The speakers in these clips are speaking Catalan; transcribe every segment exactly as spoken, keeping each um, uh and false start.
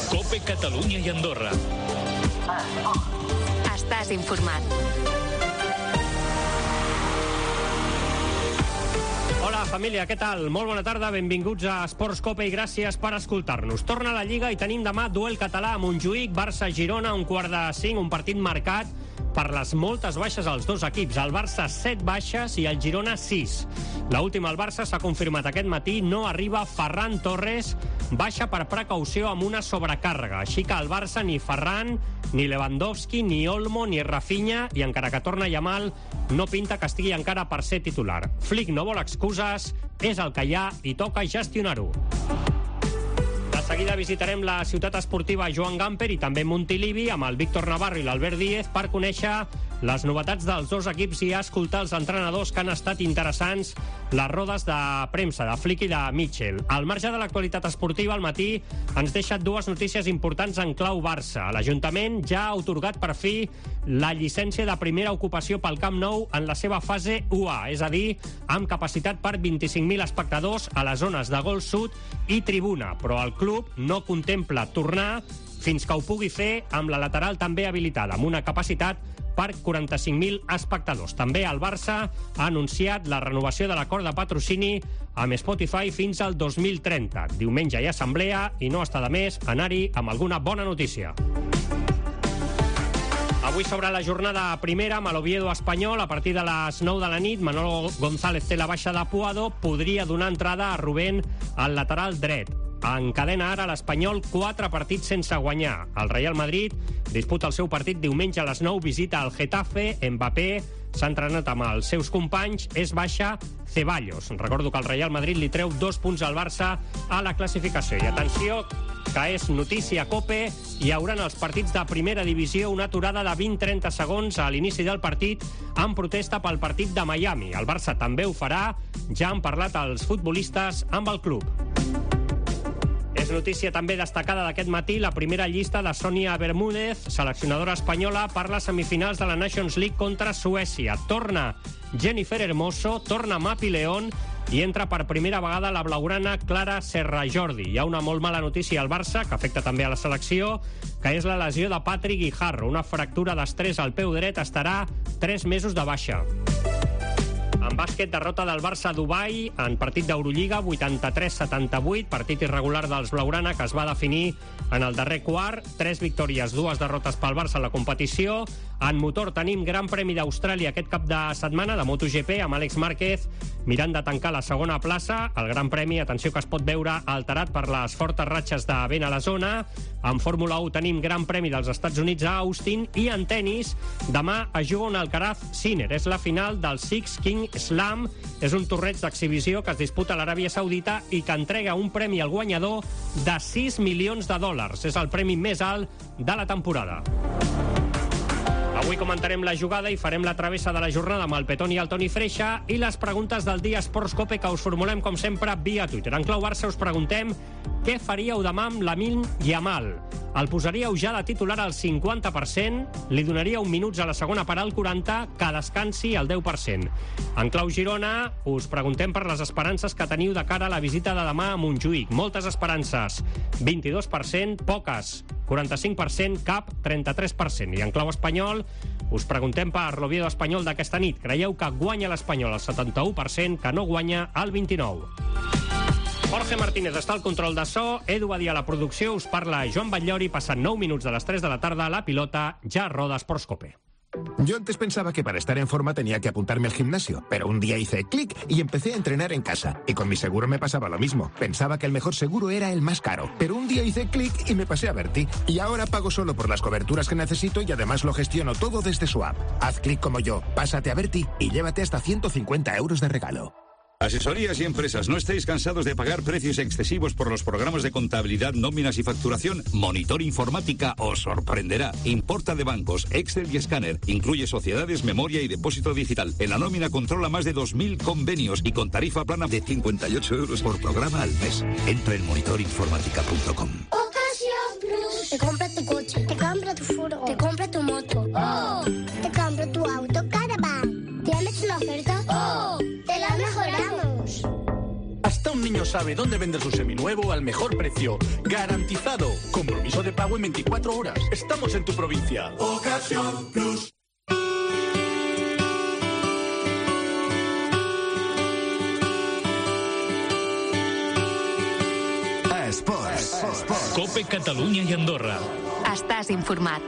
COPE Catalunya i Andorra. Estàs informat. Hola, família, què tal? Molt bona tarda, benvinguts a Esports COPE i gràcies per escoltar-nos. Torna a la Lliga i tenim demà duel català a Montjuïc, Barça-Girona, un quart de cinc, un partit marcat per les moltes baixes als dos equips. El Barça set baixes i el Girona sis. L'última al Barça s'ha confirmat aquest matí, no arriba Ferran Torres, baixa per precaució amb una sobrecàrrega. Així que el Barça ni Ferran, ni Lewandowski, ni Olmo, ni Rafinha, i encara que torna Yamal, no pinta que estigui encara per ser titular. Flick no vol excuses, és el que hi ha i toca gestionar-ho. De seguida visitarem la ciutat esportiva Joan Gamper i també Montilivi amb el Víctor Navarro i l'Albert Díez per conèixer les novetats dels dos equips i escoltar els entrenadors que han estat interessants les rodes de premsa de Flick i de Mitchell. Al marge de l'actualitat esportiva, al matí ens deixa dues notícies importants en clau Barça. L'Ajuntament ja ha atorgat per fi la llicència de primera ocupació pel Camp Nou en la seva fase u A, és a dir, amb capacitat per vint-i-cinc mil espectadors a les zones de gol sud i tribuna, però el club no contempla tornar fins que ho pugui fer amb la lateral també habilitada, amb una capacitat per quaranta-cinc mil espectadors. També el Barça ha anunciat la renovació de l'acord de patrocini amb Spotify fins al dos mil trenta. Diumenge hi ha assemblea i no està de més anar-hi amb alguna bona notícia. Avui sobre la jornada primera amb l'Oviedo Espanyol, a partir de les nou de la nit, Manolo González té la baixa de Puado, podria donar entrada a Rubén al lateral dret. Encadena ara l'Espanyol quatre partits sense guanyar. El Real Madrid disputa el seu partit diumenge a les nou, visita al Getafe. Mbappé s'ha entrenat amb els seus companys, és baixa Ceballos. Recordo que el Real Madrid li treu dos punts al Barça a la classificació. I atenció, que és notícia COPE, hi haurà els partits de primera divisió una aturada de vint a trenta segons a l'inici del partit en protesta pel partit de Miami. El Barça també ho farà, ja han parlat els futbolistes amb el club. És notícia també destacada d'aquest matí la primera llista de Sònia Bermúdez, seleccionadora espanyola per les semifinals de la Nations League contra Suècia. Torna Jennifer Hermoso, torna Mapi León i entra per primera vegada la blaugrana Clara Serrajordi. Hi ha una molt mala notícia al Barça, que afecta també a la selecció, que és la lesió de Patrick Guijarro. Una fractura d'estrès al peu dret, estarà tres mesos de baixa. En bàsquet, derrota del Barça a Dubai en partit d'Eurolliga, vuitanta-tres a setanta-vuit, partit irregular dels blaugrana que es va definir en el darrer quart. Tres victòries, dues derrotes pel Barça a la competició. En motor tenim Gran Premi d'Austràlia aquest cap de setmana de MotoGP amb Àlex Márquez mirant de tancar la segona plaça. El Gran Premi, atenció, que es pot veure alterat per les fortes ratxes de vent a la zona. En Fórmula u tenim Gran Premi dels Estats Units a Austin i en tennis demà es juga un Alcaraz Sinner. És la final del Six King Slam. És un torneig d'exhibició que es disputa a l'Aràbia Saudita i que entrega un premi al guanyador de sis milions de dòlars. És el premi més alt de la temporada. Avui comentarem la jugada i farem la travessa de la jornada amb el Petón i el Toni Freixa i les preguntes del dia Esports COPE que us formulem, com sempre, via Twitter. En clau Barça us preguntem què faríeu demà amb Lamine Yamal. El posaríeu ja de titular al cinquanta per cent, li donaríeu minuts a la segona part al quaranta, que descansi al deu per cent. En clau Girona us preguntem per les esperances que teniu de cara a la visita de demà a Montjuïc. Moltes esperances, vint-i-dos per cent, poques, quaranta-cinc per cent, cap, trenta-tres per cent. I en clau espanyol us preguntem per l'Oviedo Espanyol d'aquesta nit. Creieu que guanya l'Espanyol al setanta-u per cent, que no guanya al vint-i-nou per cent? Jorge Martínez està al control de so, Edu Badia a la producció, us parla Joan Batllori, passant nou minuts de les tres de la tarda, la pilota ja roda Esports COPE. Yo antes pensaba que para estar en forma tenía que apuntarme al gimnasio, pero un día hice clic y empecé a entrenar en casa. Y con mi seguro me pasaba lo mismo. Pensaba que el mejor seguro era el más caro, pero un día hice clic y me pasé a Berti. Y ahora pago solo por las coberturas que necesito y además lo gestiono todo desde su app. Haz clic como yo, pásate a Berti y llévate hasta ciento cincuenta euros de regalo. Asesorías y empresas, ¿no estáis cansados de pagar precios excesivos por los programas de contabilidad, nóminas y facturación? Monitor Informática os sorprenderá. Importa de bancos, Excel y escáner. Incluye sociedades, memoria y depósito digital. En la nómina controla más de dos mil convenios y con tarifa plana de cincuenta y ocho euros por programa al mes. Entra en monitor informática punto com. Ocasión Plus. Te compra tu coche, te compra tu furgo, te compra tu moto. ¡Oh! Te compra tu auto Caravan. ¿Tienes una oferta? ¡Oh! ¡Te la mejoramos! Hasta un niño sabe dónde vender su seminuevo al mejor precio. ¡Garantizado! Compromiso de pago en veinticuatro horas. Estamos en tu provincia. Ocasión Plus. Esports. Esports. Cope Catalunya i Andorra. Estàs informat.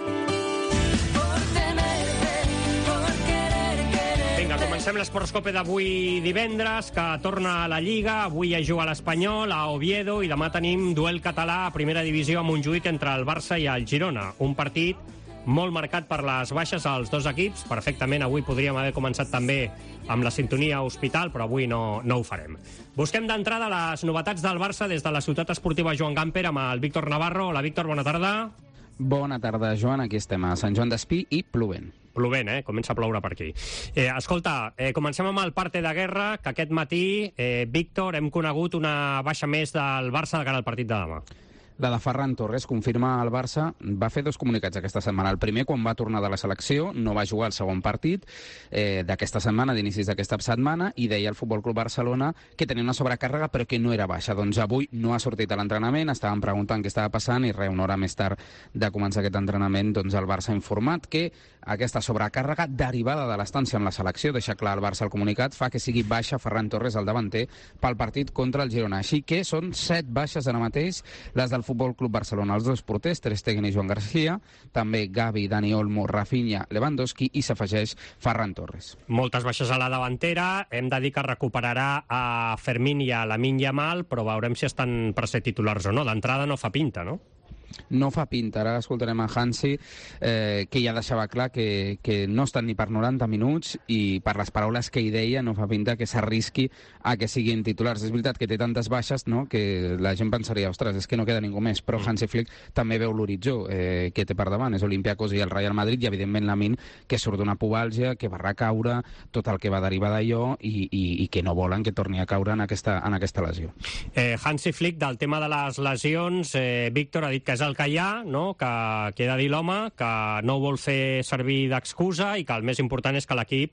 Vinga, comencem l'Esports Cope d'avui divendres, que torna a la Lliga. Avui hi juga l'Espanyol, a Oviedo, i demà tenim duel català a primera divisió a Montjuïc entre el Barça i el Girona. Un partit molt marcat per les baixes als dos equips. Perfectament, avui podríem haver començat també amb la sintonia Hospital, però avui no, no ho farem. Busquem d'entrada les novetats del Barça des de la ciutat esportiva Joan Gamper amb el Víctor Navarro. Hola, Víctor, bona tarda. Bona tarda, Joan. Aquí estem a Sant Joan d'Espí i plovent. Plovent, eh? Comença a ploure per aquí. Eh, escolta, eh, comencem amb el parte de guerra, que aquest matí, eh, Víctor, hem conegut una baixa més del Barça de cara al partit de demà. La de Ferran Torres confirma el Barça. Va fer dos comunicats aquesta setmana. El primer, quan va tornar de la selecció, no va jugar el segon partit eh, d'aquesta setmana, d'inicis d'aquesta setmana, i deia al Futbol Club Barcelona que tenia una sobrecàrrega però que no era baixa. Doncs avui no ha sortit a l'entrenament, estaven preguntant què estava passant i res, una hora més tard de començar aquest entrenament, doncs el Barça ha informat que aquesta sobrecàrrega derivada de l'estància amb la selecció, deixa clar el Barça el comunicat, fa que sigui baixa Ferran Torres, el davanter, pel partit contra el Girona. Així que són set baixes ara mateix, les del Futbol Club Barcelona, els dos porters, Ter Stegen i Joan García, també Gavi, Dani Olmo, Rafinha, Lewandowski, i s'afegeix Ferran Torres. Moltes baixes a la davantera. Hem de dir que recuperarà a Fermín i a Lamine Yamal, però veurem si estan per ser titulars o no. D'entrada no fa pinta, no? No fa pinta. Ara escoltarem a Hansi, eh, que ja deixava clar que, que no estan ni per noranta minuts, i per les paraules que hi deia no fa pinta que s'arrisqui a que siguin titulars. És veritat que té tantes baixes, no?, que la gent pensaria, ostres, és que no queda ningú més, però Hansi Flick també veu l'horitzó eh, que té per davant, és Olympiacos i el Real Madrid, i evidentment Lamine, que surt d'una pubalgia, que va recaure, tot el que va derivar d'allò, i, i, i que no volen que torni a caure en aquesta, en aquesta lesió. Eh, Hansi Flick, del tema de les lesions, eh, Víctor ha dit que és el que hi ha, no? que, que he de dir l'home, que no ho vol fer servir d'excusa i que el més important és que l'equip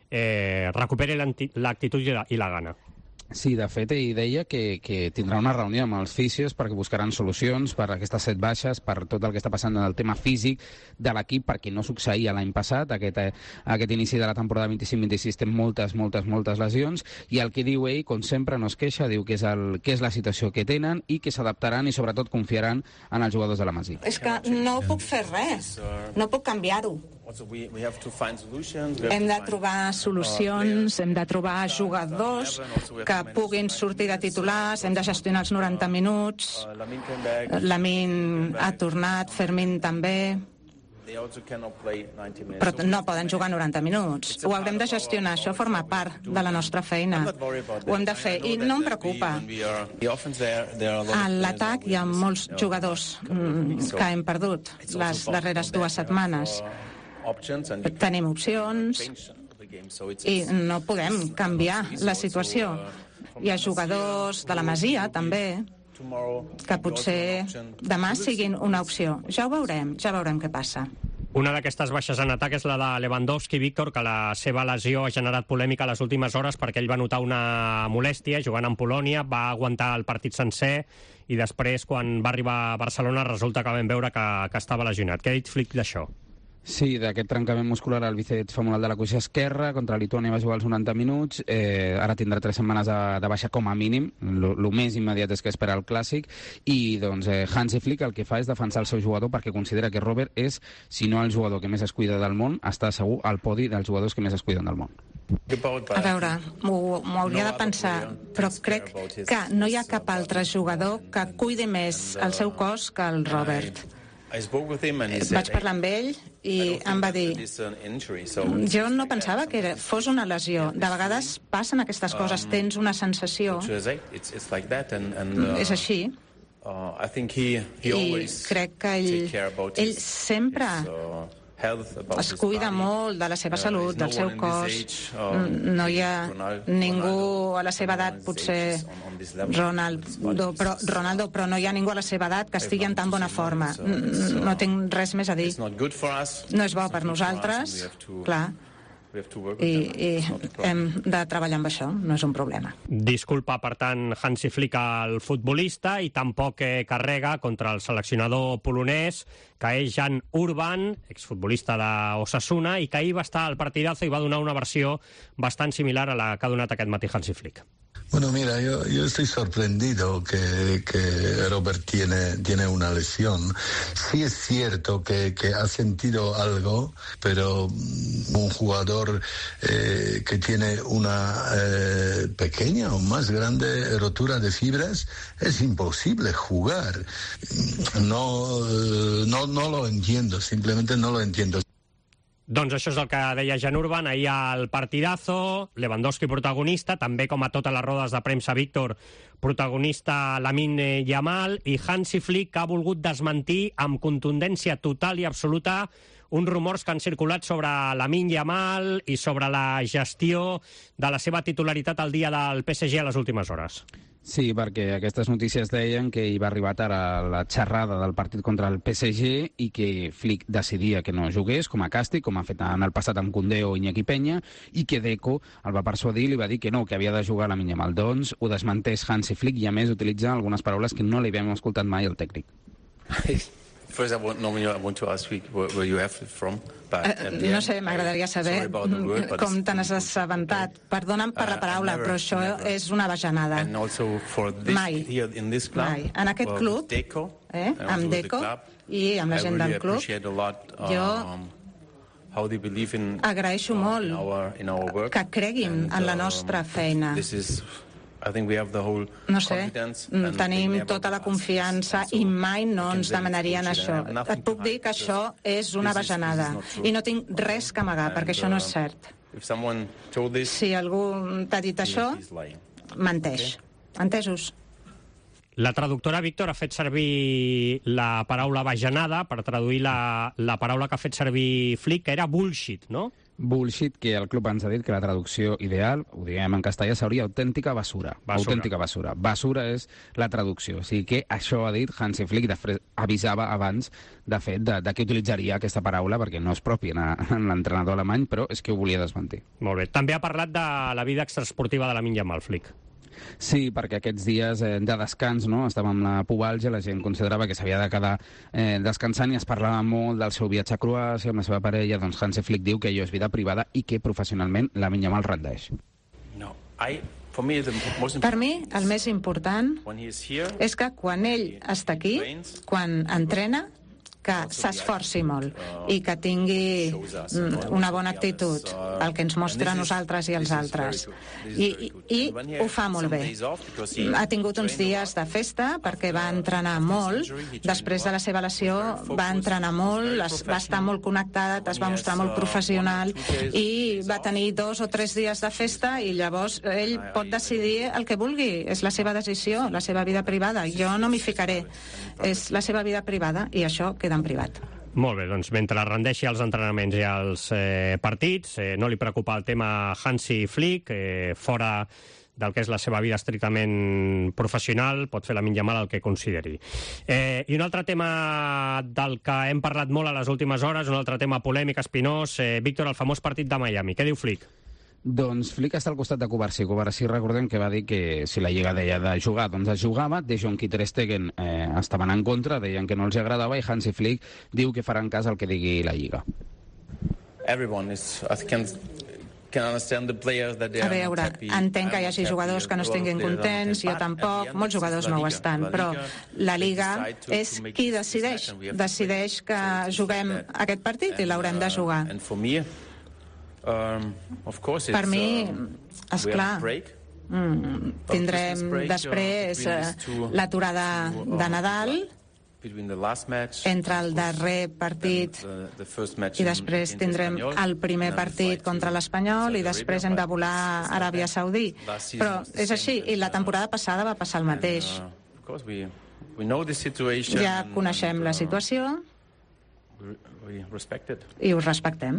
eh, recuperi l'actitud i, la, i la gana. Sí, de fet, ell deia que, que tindrà una reunió amb els fisios perquè buscaran solucions per aquestes set baixes, per tot el que està passant en el tema físic de l'equip, perquè no succeïa l'any passat, aquest, aquest inici de la temporada vint-i-cinc vint-i-sis té moltes, moltes, moltes lesions, i el que diu ell, com sempre, no es queixa, diu que és, el, que és la situació que tenen i que s'adaptaran i sobretot confiaran en els jugadors de la Masia. És que no puc fer res, no puc canviar-ho. Hem de trobar solucions, hem de trobar jugadors que puguin sortir de titulars, hem de gestionar els noranta minuts. Lamine ha tornat, Fermín també, però no poden jugar noranta minuts. Ho haurem de gestionar, això forma part de la nostra feina. Ho hem de fer, i no em preocupa. A l'atac hi ha molts jugadors que hem perdut les darreres dues setmanes. Tenim opcions i no podem canviar la situació. Hi ha jugadors de la Masia, també, que potser demà siguin una opció. Ja ho veurem, ja veurem què passa. Una d'aquestes baixes en atac és la de Lewandowski, Víctor, que la seva lesió ha generat polèmica les últimes hores perquè ell va notar una molèstia jugant en Polònia, va aguantar el partit sencer i després, quan va arribar a Barcelona, resulta que vam veure que, que estava lesionat. Què ha dit Flick d'això? Sí, d'aquest trencament muscular al bíceps femoral de la cuixa esquerra, contra Lituània va jugar els noranta minuts, eh, ara tindrà tres setmanes de, de baixa com a mínim, el més immediat és que espera el Clàssic, i doncs eh, Hansi Flick el que fa és defensar el seu jugador perquè considera que Robert és, si no el jugador que més es cuida del món, està segur al podi dels jugadors que més es cuiden del món. A veure, m'ho hauria de pensar, però crec que no hi ha cap altre jugador que cuidi més el seu cos que el Robert. Vaig parlar amb ell i em va dir, jo no pensava que fos una lesió. De vegades passen aquestes coses, tens una sensació. És així. I crec que ell, ell sempre es cuida molt de la seva salut, del seu cos. No hi ha ningú a la seva edat, potser Ronaldo, però, Ronaldo, però no hi ha ningú a la seva edat que estigui en tan bona forma. No tinc res més a dir. No és bo per nosaltres, clar. i, i hem de treballar amb això, no és un problema. Disculpa, per tant, Hansi Flick al futbolista i tampoc eh, carrega contra el seleccionador polonès, que és Jan Urban, exfutbolista d'Osasuna, i que ahir va estar al partidazo i va donar una versió bastant similar a la que ha donat aquest matí Hansi Flick. Bueno, mira, yo, yo estoy sorprendido que, que Robert tiene, tiene una lesión. Sí es cierto que, que ha sentido algo, pero un jugador eh, que tiene una eh, pequeña o más grande rotura de fibras, es imposible jugar. No, no, no lo entiendo, simplemente no lo entiendo. Doncs això és el que deia Jan Urban ahir al partidazo, Lewandowski protagonista, també com a totes les rodes de premsa Víctor, protagonista Lamine Yamal, i Hansi Flick que ha volgut desmentir amb contundència total i absoluta uns rumors que han circulat sobre Lamine Yamal i sobre la gestió de la seva titularitat al dia del P S G a les últimes hores. Sí, perquè aquestes notícies deien que hi va arribar tard a la xerrada del partit contra el P S G i que Flick decidia que no jugués com a càstig, com ha fet en el passat amb Koundé o Iñaki Peña, i que Deco el va persuadir i li va dir que no, que havia de jugar a Lamine Yamal. Doncs ho desmenteix Hansi Flick i a més utilitza algunes paraules que no li havíem escoltat mai al tècnic. First, I want, normally I want to ask you where, where you have it from. But uh, no sé, m'agradaria saber word, com te n'has assabentat. Perdona'm per la paraula, uh, never, però això never. és una bajanada. This, mai. Club, mai. En aquest well, club, Deco, eh, amb Deco club, i amb la gent really del club, lot, um, jo agraeixo molt in our, in our work, que creguin and, en la nostra um, feina. This is, I think we have the whole no sé, tenim tota la confiança i mai no ens demanarien això. Et puc dir que això és una bajanada i no tinc res que amagar, perquè això no és cert. Si algú t'ha dit això, menteix. Entesos? La traductora, Víctor, ha fet servir la paraula bajanada per traduir la, la paraula que ha fet servir Flick, que era bullshit, no? Bullshit, que el club ens ha dit que la traducció ideal, ho diguem en castellà, seria autèntica basura. basura. Autèntica basura. Basura és la traducció. O sigui que això ha dit Hansi Flick, després avisava abans, de fet, de, de què utilitzaria aquesta paraula, perquè no és propi en, en l'entrenador alemany, però és que ho volia desmentir. Molt bé. També ha parlat de la vida extraesportiva de Lamine Yamal, Flick. Sí, perquè aquests dies eh, de descans, no?, estàvem amb la pubalgia, la gent considerava que s'havia de quedar eh, descansant i es parlava molt del seu viatge a Croàcia amb la seva parella. Doncs Hansi Flick diu que allò és vida privada i que professionalment Lamine Yamal rendeix. No, I... Per mi, el més important és que quan ell està aquí, quan entrena, que s'esforci molt i que tingui una bona actitud, el que ens mostra a nosaltres i als altres. I, i, i ho fa molt bé. Ha tingut uns dies de festa perquè va entrenar molt. Després de la seva lesió va entrenar molt, es, va estar molt connectat, es va mostrar molt professional i va tenir dos o tres dies de festa i llavors ell pot decidir el que vulgui. És la seva decisió, la seva vida privada. Jo no m'hi ficaré. És la seva vida privada i això queda en privat. Molt bé, doncs mentre rendeixi els entrenaments i els eh, partits, eh, no li preocupa el tema Hansi Flick, eh, fora del que és la seva vida estrictament professional, pot fer Lamine Yamal el que consideri. Eh, I un altre tema del que hem parlat molt a les últimes hores, un altre tema polèmic, espinós, eh, Víctor, el famós partit de Miami. Què diu Flick? Doncs Flick està al costat de Kovacic. Kovacic, recordem que va dir que si la Lliga deia de jugar, doncs es jugava. De Jong i Ter Stegen eh, estaven en contra, deien que no els agradava, i Hansi Flick diu que faran cas al que digui la Lliga. Everyone is, I can, can understand the players that they are. A veure, entenc que hi hagi jugadors que no estiguin contents, jo tampoc, molts jugadors no ho estan, però la Liga és qui decideix. Decideix que juguem aquest partit i l'haurem de jugar. Um, of course, per mi, um, esclar, mm, tindrem després uh, l'aturada de Nadal entre el darrer partit i després tindrem el primer partit contra l'Espanyol i després hem de volar a Aràbia Saudí. Però és així, i la temporada passada va passar el mateix. Ja coneixem la situació i ho respectem.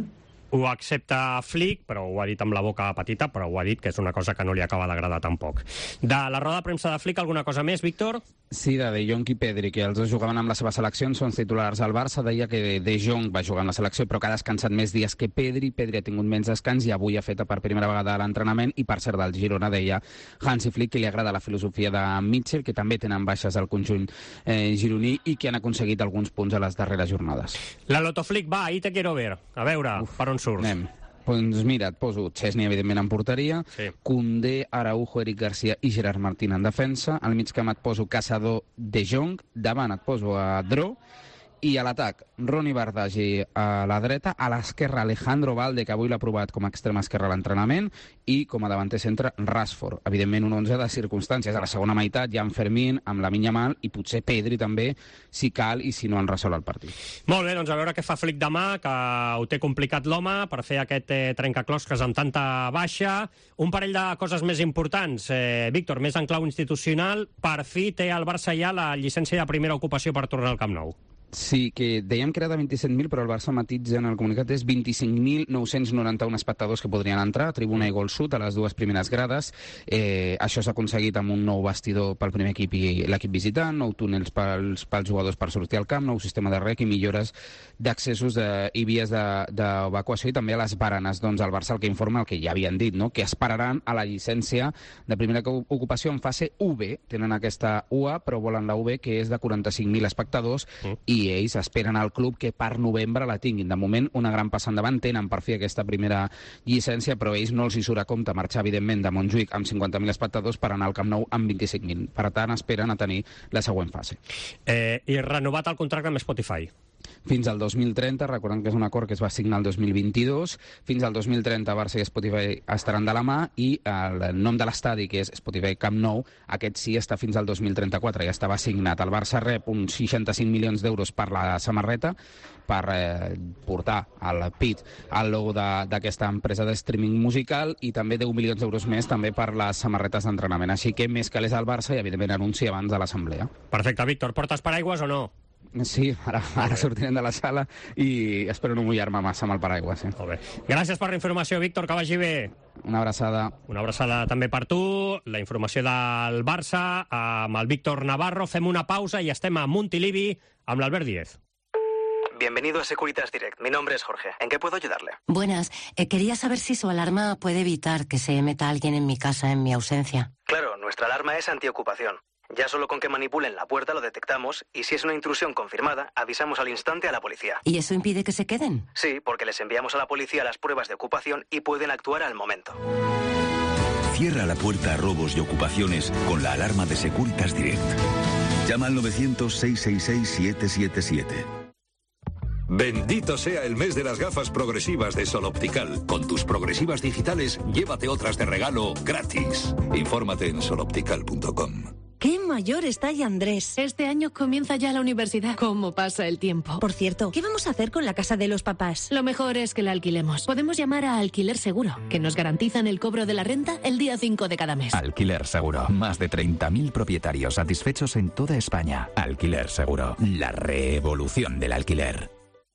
Ho accepta Flick, però ho ha dit amb la boca petita, però ho ha dit que és una cosa que no li acaba d'agradar tampoc. De la roda de premsa de Flick, alguna cosa més, Víctor? Sí, de De Jong i Pedri, que els dos jugaven amb la seva selecció, són titulars al Barça. Deia que De Jong va jugar amb la selecció, però que ha descansat més dies que Pedri. Pedri ha tingut menys descans i avui ha fet per primera vegada l'entrenament. I per cert, del Girona deia Hansi Flick que li agrada la filosofia de Mitchell, que també tenen baixes al conjunt eh, gironí i que han aconseguit alguns punts a les darreres jornades. La Loto Flick, va, ahí te quiero ver. A veure, Uf, per on surts? Anem. Doncs mira, et poso Chesney, evidentment, en porteria, sí. Koundé, Araujo, Eric Garcia i Gerard Martín en defensa. Al mig camp et poso Caçador, De Jong. Davant et poso a Dro. I a l'atac, Ronny Bardagi a la dreta, a l'esquerra Alejandro Valde, que avui l'ha provat com a extrema esquerra a l'entrenament, i com a davanter centre Rashford. Evidentment un onze de circumstàncies. A la segona meitat hi ha en Fermín, amb la Yamal i potser Pedri també, si cal i si no en resol el partit. Molt bé, doncs a veure què fa Flick demà, que ho té complicat l'home per fer aquest eh, trencaclosques amb tanta baixa. Un parell de coses més importants. Eh, Víctor, més en clau institucional, per fi té el Barça ja la llicència de primera ocupació per tornar al Camp Nou. Sí, que dèiem que era de vint-i-set mil, però el Barça matitza en el comunicat és vint-i-cinc mil nou-cents noranta-un espectadors que podrien entrar a Tribuna i Gol Sud, a les dues primeres grades. Eh, això s'ha aconseguit amb un nou vestidor pel primer equip i l'equip visitant, nou túnels pels, pels jugadors per sortir al camp, nou sistema de rec i millores d'accessos de, i vies d'evacuació de, i també a les baranes. Doncs el Barça el que informa el que ja havien dit, no? Que esperaran a la llicència de primera ocupació en fase U B. Tenen aquesta U A, però volen la U B, que és de quaranta-cinc mil espectadors, mm. i i ells esperen al club que per novembre la tinguin. De moment, una gran passa endavant. Tenen per fi aquesta primera llicència, però ells no els hi surt a compte marxar, evidentment, de Montjuïc amb cinquanta mil espectadors per anar al Camp Nou amb vint-i-cinc mil. Per tant, esperen a tenir la següent fase. Eh, I renovat el contracte amb Spotify. Fins al dos mil trenta, recordem que és un acord que es va signar el dos mil vint-i-dos, fins al dos mil trenta Barça i Spotify estaran de la mà i el nom de l'estadi, que és Spotify Camp Nou, aquest sí està fins al dos mil trenta-quatre, ja estava signat. El Barça rep uns seixanta-cinc milions d'euros per la samarreta, per eh, portar al pit el logo d'aquesta empresa de streaming musical i també deu milions d'euros més també per les samarretes d'entrenament. Així que més calés al Barça i evidentment anunci abans de l'assemblea. Perfecte, Víctor. Portes paraigües o no? Sí, ara, ara sortirem de la sala i espero no mullar-me massa amb el paraigua. Sí. Molt bé. Gràcies per la informació, Víctor, que vagi bé. Una abraçada. Una abraçada també per tu. La informació del Barça amb el Víctor Navarro. Fem una pausa i estem a Montilivi amb l'Albert Díez. Bienvenido a Securitas Direct. Mi nombre es Jorge. ¿En qué puedo ayudarle? Buenas. Eh, quería saber si su alarma puede evitar que se meta alguien en mi casa en mi ausencia. Claro, nuestra alarma es antiocupación. Ya solo con que manipulen la puerta lo detectamos y si es una intrusión confirmada, avisamos al instante a la policía. ¿Y eso impide que se queden? Sí, porque les enviamos a la policía las pruebas de ocupación y pueden actuar al momento. Cierra la puerta a robos y ocupaciones con la alarma de Securitas Direct. Llama al novecientos, seiscientos sesenta y seis, siete siete siete. Bendito sea el mes de las gafas progresivas de Sol Optical. Con tus progresivas digitales, llévate otras de regalo gratis. Infórmate en sol optical punto com. ¡Qué mayor está ya Andrés! Este año comienza ya la universidad. ¿Cómo pasa el tiempo? Por cierto, ¿qué vamos a hacer con la casa de los papás? Lo mejor es que la alquilemos. Podemos llamar a Alquiler Seguro, que nos garantizan el cobro de la renta el día cinco de cada mes. Alquiler Seguro. Más de treinta mil propietarios satisfechos en toda España. Alquiler Seguro. La revolución del alquiler.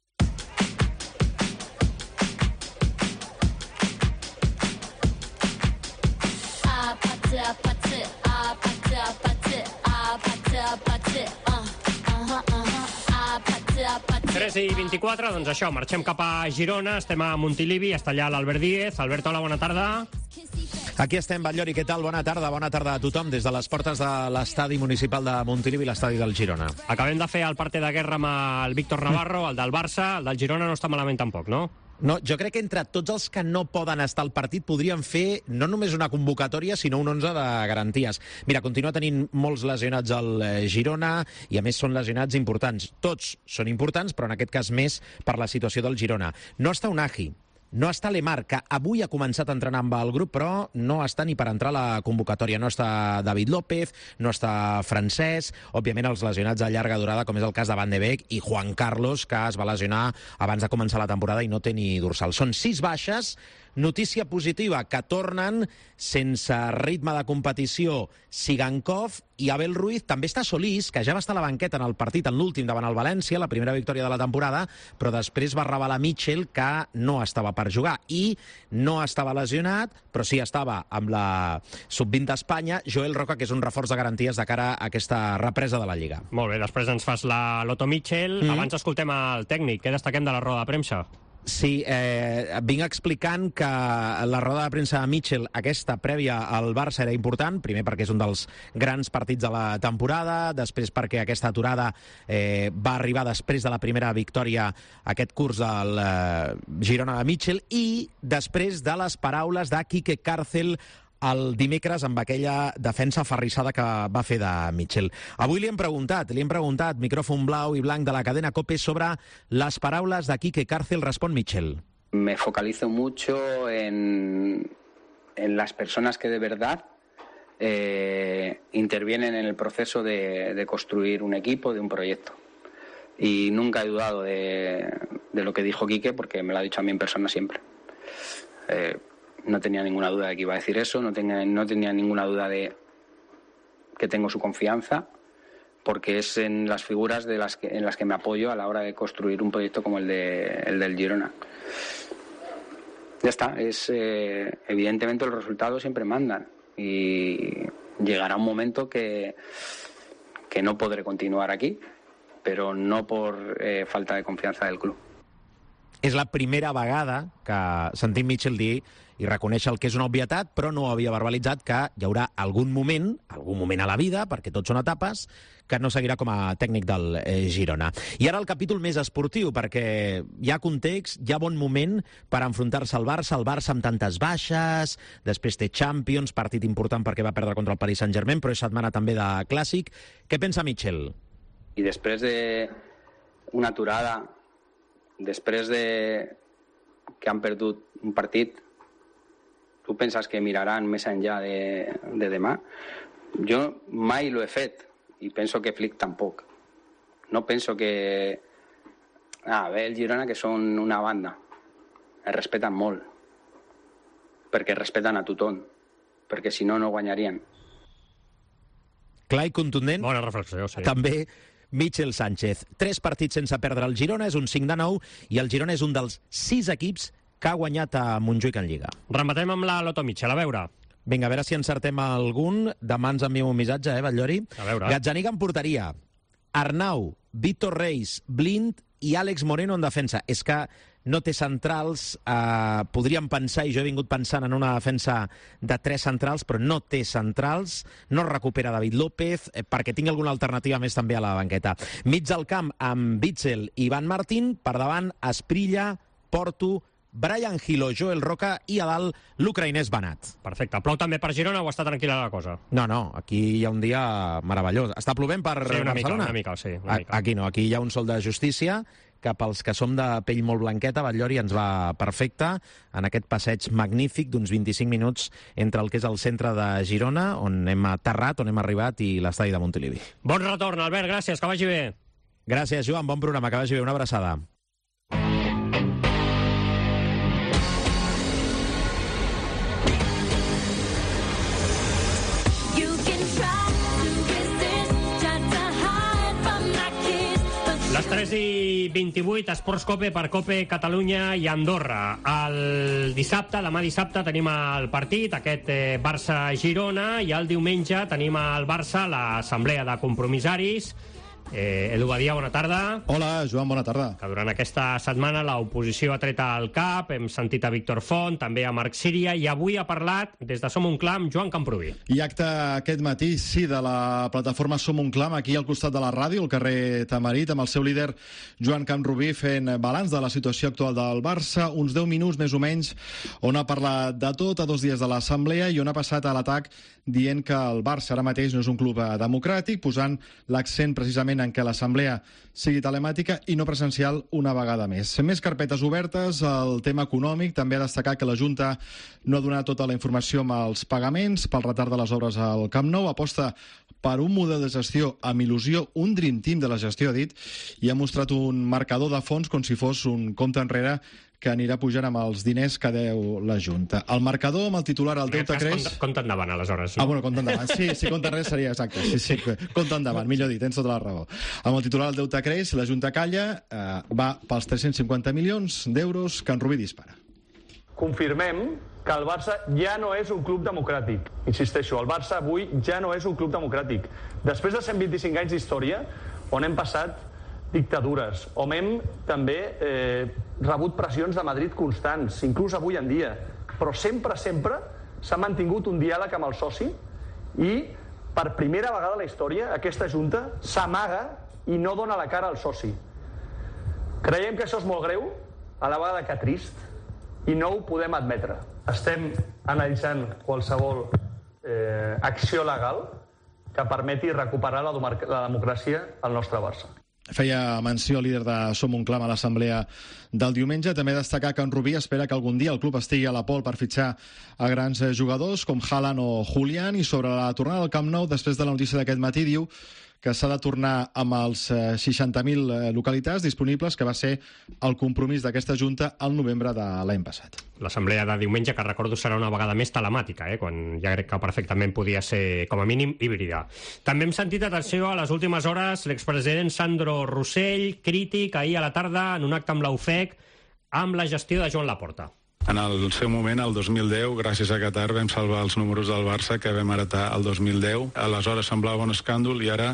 tres i vint-i-quatre, doncs això, marxem cap a Girona, estem a Montilivi, està allà l'Albert Díez. Albert, hola, bona tarda. Aquí estem, Batllori, què tal? Bona tarda, bona tarda a tothom des de les portes de l'estadi municipal de Montilivi, l'estadi del Girona. Acabem de fer el parte de guerra amb el Víctor Navarro, el del Barça, el del Girona no està malament tampoc, no? No, jo crec que entre tots els que no poden estar al partit podrien fer no només una convocatòria, sinó un onze de garanties. Mira, continua tenint molts lesionats al Girona i, a més, són lesionats importants. Tots són importants, però en aquest cas més per la situació del Girona. No està Unai, no està Lemar, que avui ha començat a entrenar amb el grup, però no està ni per entrar a la convocatòria. No està David López, no està Francesc, òbviament els lesionats de llarga durada, com és el cas de Van de Beek i Juan Carlos, que es va lesionar abans de començar la temporada i no té ni dorsal. Són sis baixes, Notícia positiva, que tornen sense ritme de competició Sigankov i Abel Ruiz. També està Solís, que ja va estar a la banqueta en el partit, en l'últim davant el València, la primera victòria de la temporada, però després va revelar Mitchell que no estava per jugar i no estava lesionat, però sí estava amb la sub vint d'Espanya, Joel Roca, que és un reforç de garanties de cara a aquesta represa de la Lliga. Molt bé, després ens fas la Loto Mitchell. Mm. Abans escoltem el tècnic. Què destaquem de la roda de premsa? Sí, eh, vinc explicant que la roda de premsa de Mitchell, aquesta prèvia al Barça, era important, primer perquè és un dels grans partits de la temporada, després perquè aquesta aturada eh, va arribar després de la primera victòria aquest curs del eh, Girona de Mitchell, i després de les paraules de Quique Cárcel el dimecres amb aquella defensa aferrissada que va fer de Mitchell. Avui li hem preguntat, li hem preguntat, micròfon blau i blanc de la cadena COPE, sobre les paraules de Quique Cárcel. Respon Mitchell. Me focalizo mucho en, en las personas que de verdad eh, intervienen en el proceso de, de construir un equipo, de un proyecto. Y nunca he dudado de, de lo que dijo Quique, porque me lo ha dicho a mí en persona siempre. Eh, No tenía ninguna duda de que iba a decir eso, no tenía, no tenía ninguna duda de que tengo su confianza, porque es en las figuras de las que, en las que me apoyo a la hora de construir un proyecto como el, de, el del Girona. Ya está, es eh, evidentemente los resultados siempre mandan y llegará un momento que, que no podré continuar aquí, pero no por eh, falta de confianza del club. És la primera vegada que sentim Mitchell dir i reconèixer el que és una obvietat, però no havia verbalitzat que hi haurà algun moment, algun moment a la vida, perquè tots són etapes, que no seguirà com a tècnic del eh, Girona. I ara el capítol més esportiu, perquè hi ha context, hi ha bon moment per enfrontar-se al Barça, el Barça amb tantes baixes, després té Champions, partit important perquè va perdre contra el Paris Saint-Germain, però és setmana també de Clàssic. Què pensa Mitchell? I després de una aturada, després de que han perdut un partit, tu penses que miraran més enllà de, de demà? Jo mai lo he fet i penso que Flick tampoc. No penso que... Ah, bé, el Girona, que són una banda. Es respeten molt. Perquè respeten a tothom. Perquè si no, no guanyarien. Clar i contundent. Bona reflexió, sí. També Mitchell Sánchez. Tres partits sense perdre el Girona, és un cinc de nou, i el Girona és un dels sis equips que ha guanyat a Montjuïc en Lliga. Rematem amb la Loto Mitchell, a veure. Vinga, a veure si encertem algun. Demà ens enviem un missatge, eh, Batllori? A veure. Gazzaniga en porteria. Arnau, Víctor Reis, Blind i Àlex Moreno en defensa. És que no té centrals, eh, podríem pensar, i jo he vingut pensant en una defensa de tres centrals, però no té centrals, no recupera David López, eh, perquè tingui alguna alternativa més també a la banqueta. Mig del camp amb Witzel i Ivan Martín, per davant Asprilla, Porto, Brian Gilo, Joel Roca i a dalt l'ucraïnès Banat. Perfecte. Plou també per Girona o està tranquil·la la cosa? No, no, aquí hi ha un dia meravellós. Està plovent per sí, una Barcelona? Mica, una mica, sí, una mica. Aquí no, aquí hi ha un sol de justícia que pels que som de pell molt blanqueta, Batllori, ens va perfecte en aquest passeig magnífic d'uns vint-i-cinc minuts entre el que és el centre de Girona, on hem aterrat, on hem arribat, i l'estadi de Montilivi. Bon retorn, Albert, gràcies, que vagi bé. Gràcies, Joan, bon programa, que vagi bé, una abraçada. Les tres i vint-i-vuit, Esports Cope per Cope Catalunya i Andorra. El dissabte, demà dissabte, tenim el partit, aquest eh, Barça-Girona, i el diumenge tenim al Barça l'assemblea de compromissaris. Eh, Edu Badia, bona tarda. Hola, Joan, bona tarda. Que durant aquesta setmana l'oposició ha tret al cap, hem sentit a Víctor Font, també a Marc Síria, i avui ha parlat, des de Som un Clam, Joan Camprubí. I acte aquest matí, sí, de la plataforma Som un Clam, aquí al costat de la ràdio, al carrer Tamarit, amb el seu líder Joan Camprubí fent balanç de la situació actual del Barça, uns deu minuts més o menys, on ha parlat de tot a dos dies de l'assemblea i on ha passat a l'atac dient que el Barça ara mateix no és un club democràtic, posant l'accent precisament en què l'assemblea sigui telemàtica i no presencial una vegada més. Més carpetes obertes, el tema econòmic, també ha destacat que la Junta no ha donat tota la informació amb els pagaments pel retard de les obres al Camp Nou, aposta per un model de gestió amb il·lusió, un dream team de la gestió, ha dit, i ha mostrat un marcador de fons com si fos un compte enrere que anirà pujant amb els diners que deu la Junta. El marcador amb el titular al deute creix... Compte endavant, aleshores. No? Ah, bueno, compte endavant. Sí, si compte res seria exacte. Sí, sí, compte endavant, millor dit, tens tota la raó. Amb el titular al deute creix, la Junta calla, eh, va pels tres-cents cinquanta milions d'euros que en Rubí dispara. Confirmem que el Barça ja no és un club democràtic. Insisteixo, el Barça avui ja no és un club democràtic. Després de cent vint-i-cinc anys d'història, on hem passat dictadures, on hem també eh, rebut pressions de Madrid constants, inclús avui en dia, però sempre, sempre s'ha mantingut un diàleg amb el soci i per primera vegada a la història aquesta Junta s'amaga i no dona la cara al soci. Creiem que això és molt greu, a la vegada que trist, i no ho podem admetre. Estem analitzant qualsevol eh, acció legal que permeti recuperar la, la democràcia al nostre Barça. Feia menció el líder de Som un Clam a l'assemblea del diumenge. També destacar que en Rubí espera que algun dia el club estigui a la pol per fitxar a grans jugadors com Haaland o Julián, i sobre la tornada al Camp Nou, després de la notícia d'aquest matí, diu que s'ha de tornar amb els seixanta mil localitats disponibles, que va ser el compromís d'aquesta Junta al novembre de l'any passat. L'assemblea de diumenge, que recordo serà una vegada més telemàtica, eh? Quan ja crec que perfectament podia ser, com a mínim, híbrida. També hem sentit, atenció, a les últimes hores, l'expresident Sandro Rossell, crític ahir a la tarda en un acte amb l'U F E C amb la gestió de Joan Laporta. En el seu moment, el dos mil deu, gràcies a Qatar, vam salvar els números del Barça que vam heretar el dos mil deu. Aleshores semblava un escàndol i ara,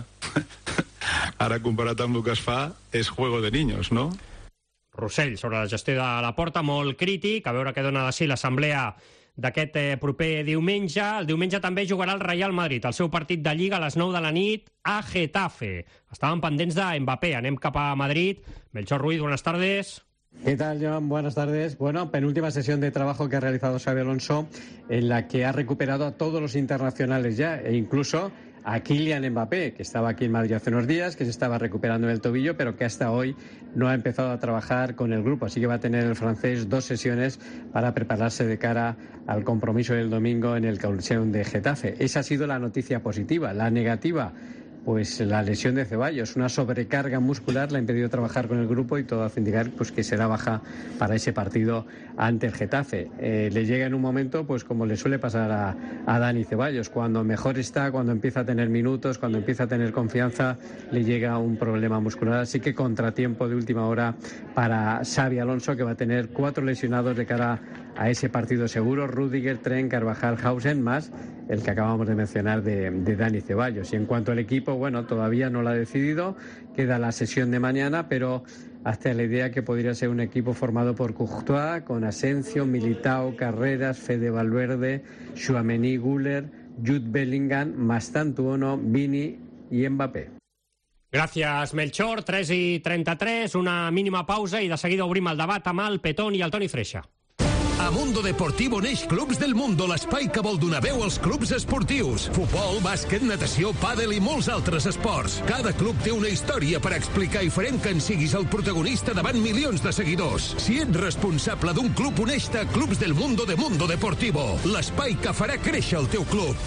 ara comparat amb el que es fa, és juego de niños, no? Rossell, sobre la gestió de Laporta, molt crític, a veure què dona de si l'assemblea d'aquest eh, proper diumenge. El diumenge també jugarà el Real Madrid, el seu partit de Lliga a les nou de la nit a Getafe. Estaven pendents de Mbappé, anem cap a Madrid. Melchor Ruiz, buenas tardes. ¿Qué tal, Joan? Buenas tardes. Bueno, penúltima sesión de trabajo que ha realizado Xabi Alonso, en la que ha recuperado a todos los internacionales ya, e incluso a Kylian Mbappé, que estaba aquí en Madrid hace unos días, que se estaba recuperando del tobillo, pero que hasta hoy no ha empezado a trabajar con el grupo. Así que va a tener el francés dos sesiones para prepararse de cara al compromiso del domingo en el Coliseum de Getafe. Esa ha sido la noticia positiva. La negativa, pues la lesión de Ceballos, una sobrecarga muscular, le ha impedido trabajar con el grupo y todo hace indicar pues, que será baja para ese partido ante el Getafe. Eh, le llega en un momento, pues como le suele pasar a, a Dani Ceballos, cuando mejor está, cuando empieza a tener minutos, cuando empieza a tener confianza, le llega un problema muscular. Así que contratiempo de última hora para Xabi Alonso, que va a tener cuatro lesionados de cara a ese partido seguro: Rüdiger, Trent, Carvajal, Hausen, más el que acabamos de mencionar de, de Dani Ceballos. Y en cuanto al equipo, bueno, todavía no lo ha decidido, queda la sesión de mañana, pero hasta la idea que podría ser un equipo formado por Courtois, con Asensio, Militao, Carreras, Fede Valverde, Tchouaméni, Güler, Jude Bellingham, Mastantuono, Vini y Mbappé. Gràcies, Melchor. tres i trenta-tres, una mínima pausa i de seguida obrim el debat amb el Petón i el Toni Freixa. A Mundo Deportivo neix Clubs del Mundo, l'espai que vol donar veu als clubs esportius. Futbol, bàsquet, natació, pàdel i molts altres esports. Cada club té una història per explicar i farem que en siguis el protagonista davant milions de seguidors. Si ets responsable d'un club, uneix-te a Clubs del Mundo de Mundo Deportivo, l'espai que farà créixer el teu club.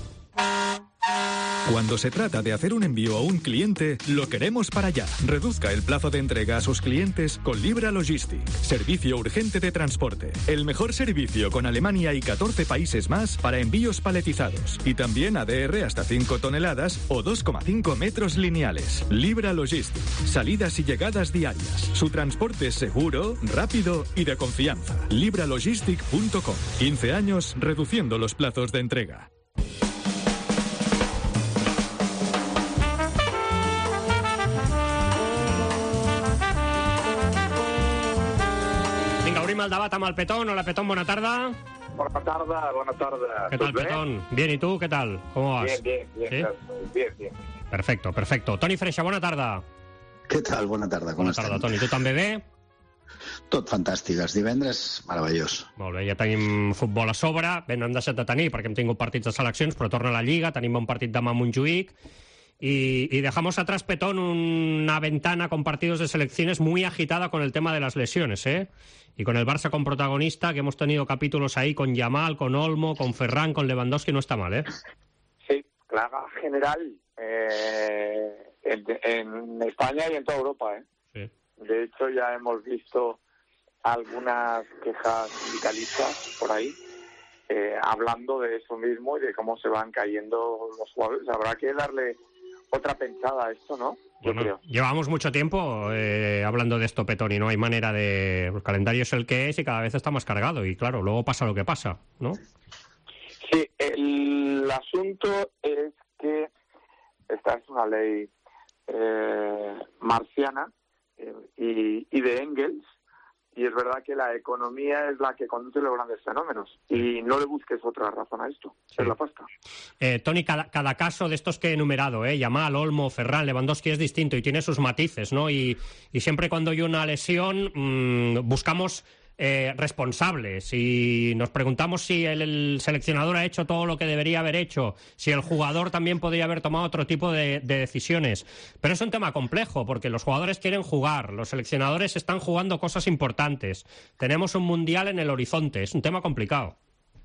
Cuando se trata de hacer un envío a un cliente, lo queremos para allá. Reduzca el plazo de entrega a sus clientes con Libra Logistic. Servicio urgente de transporte. El mejor servicio con Alemania y catorce países más para envíos paletizados. Y también A D R hasta cinco toneladas o dos coma cinco metros lineales. Libra Logistic. Salidas y llegadas diarias. Su transporte es seguro, rápido y de confianza. libra logistic punto com. quince años reduciendo los plazos de entrega. El debat amb el Petón. Hola, Petón, bona tarda. Bona tarda, bona tarda. ¿Qué tal, Petón? Bien, ¿y tú? ¿Qué tal? ¿Cómo vas? Bien, bien, bien. ¿Sí? Bien, bien. Perfecto, perfecto. Toni Freixa, bona tarda. Què tal? Bona tarda, com bona estem? Bona tarda, Toni. Tu també bé? Tot fantàstic. Els divendres, meravellós. Molt bé, ja tenim futbol a sobre. Bé, no hem deixat de tenir perquè hem tingut partits de seleccions, però torna a la Lliga, tenim un partit demà a Montjuïc. Y, y dejamos atrás, Petón, una ventana con partidos de selecciones muy agitada con el tema de las lesiones, ¿eh? Y con el Barça con protagonista, que hemos tenido capítulos ahí con Yamal, con Olmo, con Ferran, con Lewandowski, no está mal, ¿eh? Sí, plaga general eh, en, en España y en toda Europa, ¿eh? Sí. De hecho, ya hemos visto algunas quejas sindicalistas por ahí eh, hablando de eso mismo y de cómo se van cayendo los jugadores. Habrá que darle otra pensada a esto, ¿no? Yo Bueno, creo. llevamos mucho tiempo eh, hablando de esto, Petón, y no hay manera de... El calendario es el que es y cada vez está más cargado. Y claro, luego pasa lo que pasa, ¿no? Sí, el asunto es que esta es una ley eh, marciana eh, y, y de Engels, y es verdad que la economía es la que conduce los grandes fenómenos, y no le busques otra razón a esto, sí. Es la pasta. Eh, Toni, cada, cada caso de estos que he enumerado, eh, Yamal, Olmo, Ferran, Lewandowski, es distinto y tiene sus matices, ¿no? Y, y siempre cuando hay una lesión mmm, buscamos eh, responsables y nos preguntamos si el, el seleccionador ha hecho todo lo que debería haber hecho, si el jugador también podría haber tomado otro tipo de, de decisiones. Pero es un tema complejo porque los jugadores quieren jugar, los seleccionadores están jugando cosas importantes, tenemos un mundial en el horizonte, es un tema complicado.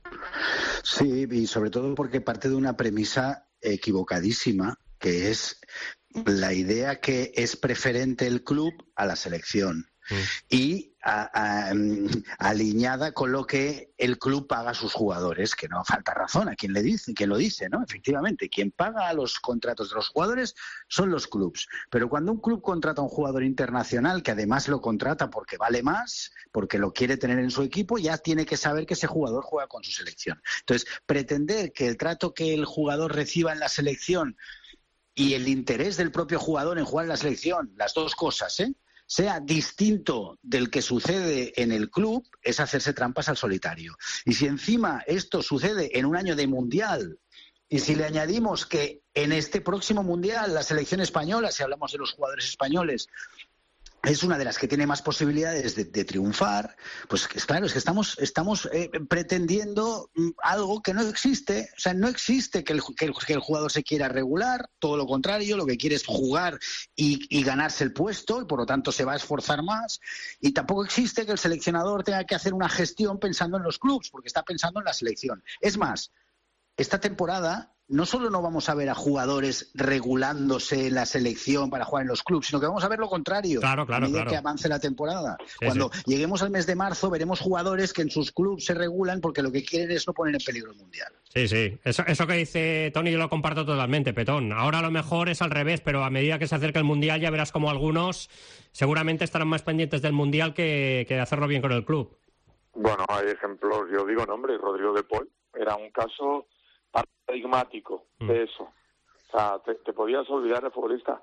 Sí, y sobre todo porque parte de una premisa equivocadísima, que es la idea que es preferente el club a la selección. Mm. Y a, a, alineada con lo que el club paga a sus jugadores, que no falta razón a quien le dice, quien lo dice, ¿no? Efectivamente, quien paga los contratos de los jugadores son los clubs. Pero cuando un club contrata a un jugador internacional, que además lo contrata porque vale más, porque lo quiere tener en su equipo, ya tiene que saber que ese jugador juega con su selección. Entonces, pretender que el trato que el jugador reciba en la selección y el interés del propio jugador en jugar en la selección, las dos cosas, ¿eh?, sea distinto del que sucede en el club, es hacerse trampas al solitario. Y si encima esto sucede en un año de mundial, y si le añadimos que en este próximo mundial la selección española, si hablamos de los jugadores españoles, es una de las que tiene más posibilidades de, de triunfar, pues es claro, es que estamos, estamos eh, pretendiendo algo que no existe. O sea, no existe que el, que, el, que el jugador se quiera regular, todo lo contrario, lo que quiere es jugar y, y ganarse el puesto, y por lo tanto se va a esforzar más. Y tampoco existe que el seleccionador tenga que hacer una gestión pensando en los clubs, porque está pensando en la selección. Es más, esta temporada no solo no vamos a ver a jugadores regulándose en la selección para jugar en los clubes, sino que vamos a ver lo contrario. Claro, claro, a medida claro. que avance la temporada. Sí, Cuando sí. lleguemos al mes de marzo, veremos jugadores que en sus clubes se regulan porque lo que quieren es no poner en peligro el mundial. Sí, sí. Eso, eso que dice Toni yo lo comparto totalmente, Petón. Ahora a lo mejor es al revés, pero a medida que se acerca el mundial ya verás como algunos seguramente estarán más pendientes del mundial que, que de hacerlo bien con el club. Bueno, hay ejemplos, yo digo nombre, Rodrigo de Paul era un caso paradigmático de mm. eso. O sea, te, te podías olvidar de futbolista.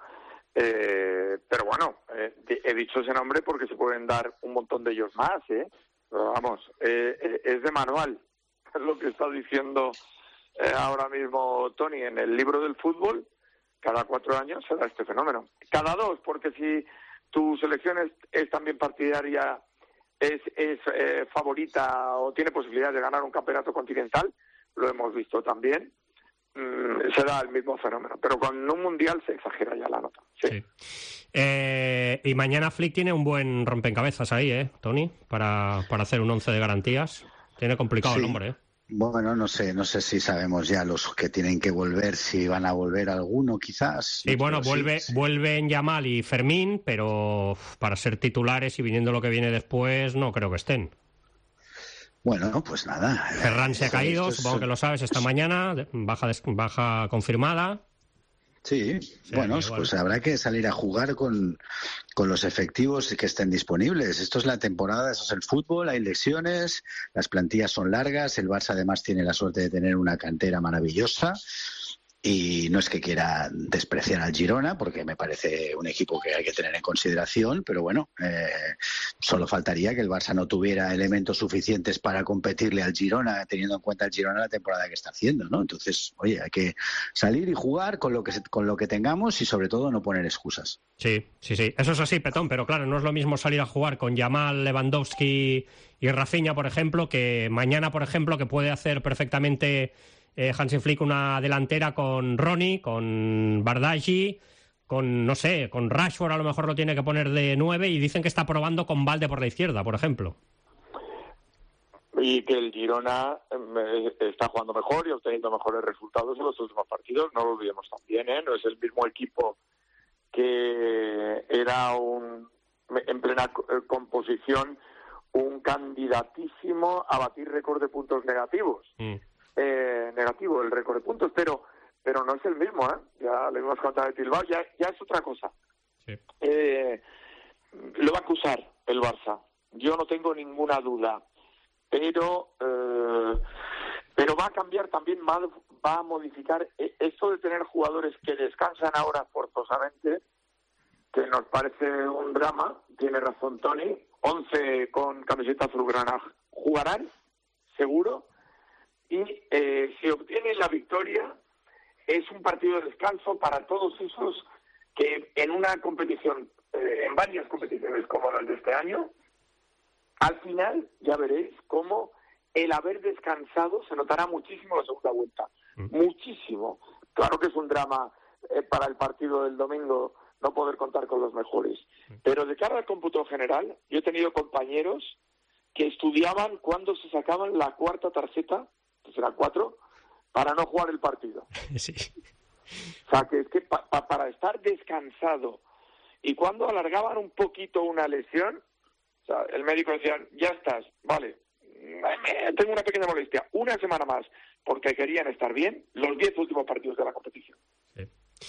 Eh, pero bueno, eh, he dicho ese nombre porque se pueden dar un montón de ellos más, ¿eh? Pero vamos, eh, es de manual lo que está diciendo eh, ahora mismo Toni. En el libro del fútbol, cada cuatro años se da este fenómeno. Cada dos, porque si tu selección es, es también partidaria, es, es eh, favorita o tiene posibilidad de ganar un campeonato continental, lo hemos visto también, mm, se da el mismo fenómeno, pero con un mundial se exagera ya la nota. Sí. Sí. Eh, y mañana Flick tiene un buen rompecabezas ahí, ¿eh, Toni? Para, para hacer un once de garantías. Tiene complicado sí. el hombre, ¿eh? Bueno, no sé, no sé si sabemos ya los que tienen que volver, si van a volver alguno quizás. Sí, bueno, vuelve, sí, sí. vuelven Yamal y Fermín, pero uf, para ser titulares y viniendo lo que viene después, no creo que estén. Bueno, pues nada. Ferran se ha caído, es... supongo que lo sabes, esta mañana, baja, des... baja confirmada. Sí, sí, bueno, igual. Pues habrá que salir a jugar con, con los efectivos que estén disponibles. Esto es la temporada, eso es el fútbol, hay lesiones, las plantillas son largas, el Barça además tiene la suerte de tener una cantera maravillosa. Y no es que quiera despreciar al Girona, porque me parece un equipo que hay que tener en consideración, pero bueno, eh, solo faltaría que el Barça no tuviera elementos suficientes para competirle al Girona, teniendo en cuenta el Girona la temporada que está haciendo, ¿no? Entonces, oye, hay que salir y jugar con lo que con lo que tengamos y sobre todo no poner excusas. Sí, sí, sí, eso es así, Petón, pero claro, no es lo mismo salir a jugar con Yamal, Lewandowski y Rafinha, por ejemplo, que mañana, por ejemplo, que puede hacer perfectamente... Eh, Hansi Flick una delantera con Ronnie, con Bardghji, con, no sé, con Rashford a lo mejor lo tiene que poner de nueve y dicen que está probando con Valde por la izquierda, por ejemplo. y que el Girona eh, está jugando mejor y obteniendo mejores resultados en los últimos partidos. No lo olvidemos también, ¿eh? No es el mismo equipo que era un en plena composición un candidatísimo a batir récord de puntos negativos. Mm. Eh, negativo el récord de puntos, pero pero no es el mismo, ¿eh? Ya le hemos contado de Bilbao, ya, ya es otra cosa. Sí. Eh, lo va a acusar el Barça, yo no tengo ninguna duda, pero eh, pero va a cambiar también, va, va a modificar esto de tener jugadores que descansan ahora forzosamente, que nos parece un drama. Tiene razón Tony, once con camiseta azulgrana jugarán, seguro, y eh, si obtienen la victoria es un partido de descanso para todos esos que en una competición, eh, en varias competiciones como las de este año, al final ya veréis cómo el haber descansado se notará muchísimo en la segunda vuelta, mm. muchísimo. Claro que es un drama eh, para el partido del domingo no poder contar con los mejores, pero de cara al cómputo general, yo he tenido compañeros que estudiaban cuándo se sacaban la cuarta tarjeta, que será cuatro, para no jugar el partido. Sí. O sea, que es que pa, pa, para estar descansado, y cuando alargaban un poquito una lesión, o sea, el médico decía, ya estás, vale, tengo una pequeña molestia, una semana más, porque querían estar bien los diez últimos partidos de la competición. Sí.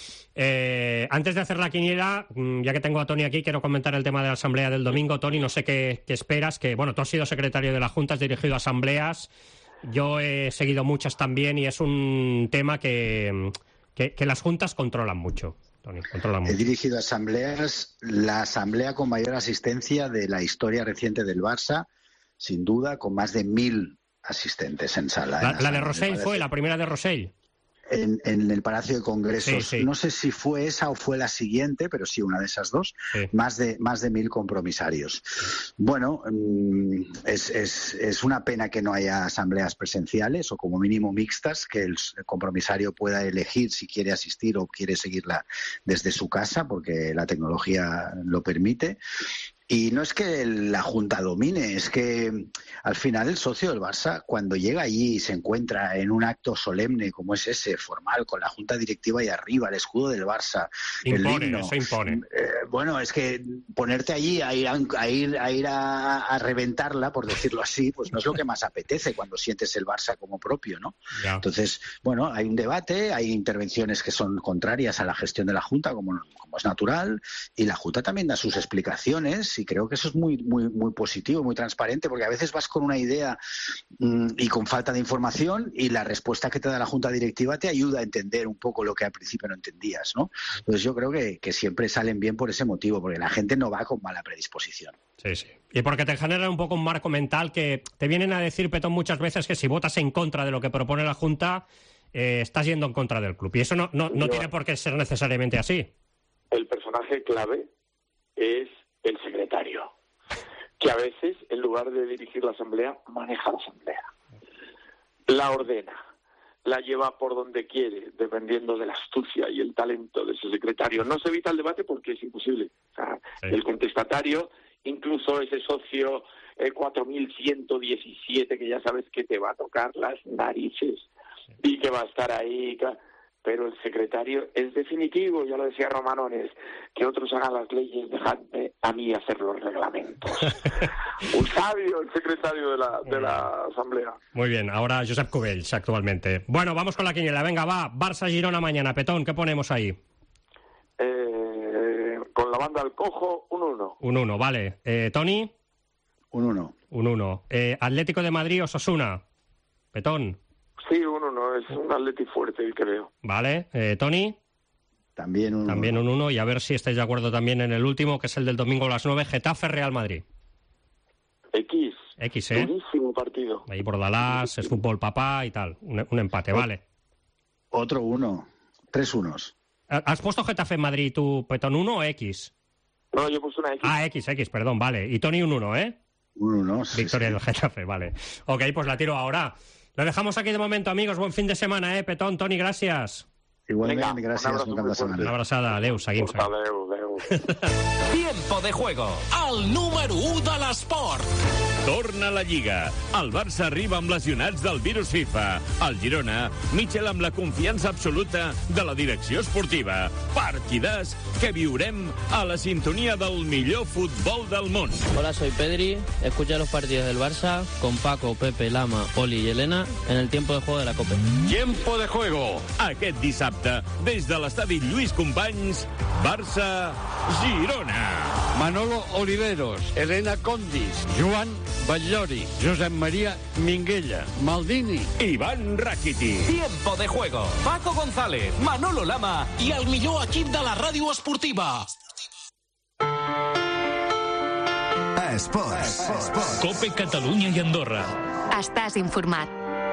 Eh, antes de hacer la quiniela, ya que tengo a Tony aquí, quiero comentar el tema de la asamblea del domingo. Tony, no sé qué, qué esperas, que bueno, tú has sido secretario de la Junta, has dirigido asambleas, yo he seguido muchas también y es un tema que, que, que las juntas controlan mucho. Tony, controlan mucho. He dirigido asambleas, la asamblea con mayor asistencia de la historia reciente del Barça, sin duda, con más de mil asistentes en sala. La, en la de Rosell fue, la primera de Rosell. En, en el Palacio de Congresos. Sí, sí. No sé si fue esa o fue la siguiente, pero sí, una de esas dos. Sí. Más de más de mil compromisarios. Sí. Bueno, es, es, es una pena que no haya asambleas presenciales o como mínimo mixtas, que el compromisario pueda elegir si quiere asistir o quiere seguirla desde su casa, porque la tecnología lo permite. Y no es que la Junta domine, es que al final el socio del Barça, cuando llega allí y se encuentra en un acto solemne como es ese, formal, con la Junta Directiva ahí arriba, el escudo del Barça, impone, el himno, eso impone. Eh, bueno, es que ponerte allí a ir a, a, ir, a, ir a, a reventarla, por decirlo así, pues no es lo que más apetece cuando sientes el Barça como propio, ¿no? Ya. Entonces, bueno, hay un debate, hay intervenciones que son contrarias a la gestión de la Junta, como, como es natural, y la Junta también da sus explicaciones. Y creo que eso es muy muy muy positivo, muy transparente, porque a veces vas con una idea mmm, y con falta de información y la respuesta que te da la Junta Directiva te ayuda a entender un poco lo que al principio no entendías, ¿no? Entonces yo creo que, que siempre salen bien por ese motivo, porque la gente no va con mala predisposición. Sí, sí. Y porque te genera un poco un marco mental que te vienen a decir, Petón, muchas veces que si votas en contra de lo que propone la Junta, eh, estás yendo en contra del club. Y eso no, no, no tiene por qué ser necesariamente así. El personaje clave es el secretario, que a veces, en lugar de dirigir la asamblea, maneja la asamblea. La ordena, la lleva por donde quiere, dependiendo de la astucia y el talento de ese secretario. No se evita el debate porque es imposible. O sea, sí. El contestatario, incluso ese socio eh, cuatro mil ciento diecisiete, que ya sabes que te va a tocar las narices sí. y que va a estar ahí... Pero el secretario es definitivo, ya lo decía Romanones, que otros hagan las leyes, dejadme a mí hacer los reglamentos. Un sabio el secretario de la, de la Asamblea. Muy bien, ahora Josep Cubells actualmente. Bueno, vamos con la quiniela, venga, va, Barça-Girona mañana. Petón, ¿qué ponemos ahí? Eh, con la banda al cojo, un uno. Un uno, vale. Eh, ¿Tony? Un uno. Un uno. Eh, ¿Atlético de Madrid-Osasuna? Petón. Sí, un uno, es un Atleti fuerte el que veo. Vale, eh, ¿Tony? También un uno. También un uno, y a ver si estáis de acuerdo también en el último, que es el del domingo a las nueve, Getafe-Real Madrid. X. X, ¿eh? Buenísimo partido. Ahí por Dalás, es fútbol papá y tal, un, un empate, o, vale. Otro uno, tres unos. ¿Has puesto Getafe en Madrid tú, Petón, uno o X? No, yo puse una X. Ah, X, X, perdón, vale. Y Tony un uno, ¿eh? Un uno, sí. Victoria sí. del Getafe, vale. Ok, pues la tiro ahora. Lo dejamos aquí de momento, amigos. Buen fin de semana, ¿eh? Petón, Toni, gràcies. Igualment, Venga, gràcies. Un cap de setmana. Una abraçada. Adéu, seguim. Adéu, adéu. Tiempo de juego, el número u de l'esport. Torna la Lliga. El Barça arriba amb lesionats del virus FIFA. El Girona, Michel amb la confiança absoluta de la direcció esportiva. Partidàs que viurem a la sintonia del millor futbol del món. Hola, soy Pedri. Escucha los partidos del Barça con Paco, Pepe, Lama, Oli y Elena en el tiempo de juego de la Copa. Tiempo de juego. Aquest dissabte, des de l'estadi Lluís Companys, Barça-Girona. Manolo Oliveros, Elena Condis, Joan Batllori, Josep María Minguella, Maldini, Iván Rakitic. Tiempo de juego. Paco González, Manolo Lama i el millor equip de la ràdio esportiva. Esports. Cope Catalunya i Andorra. Estàs informat.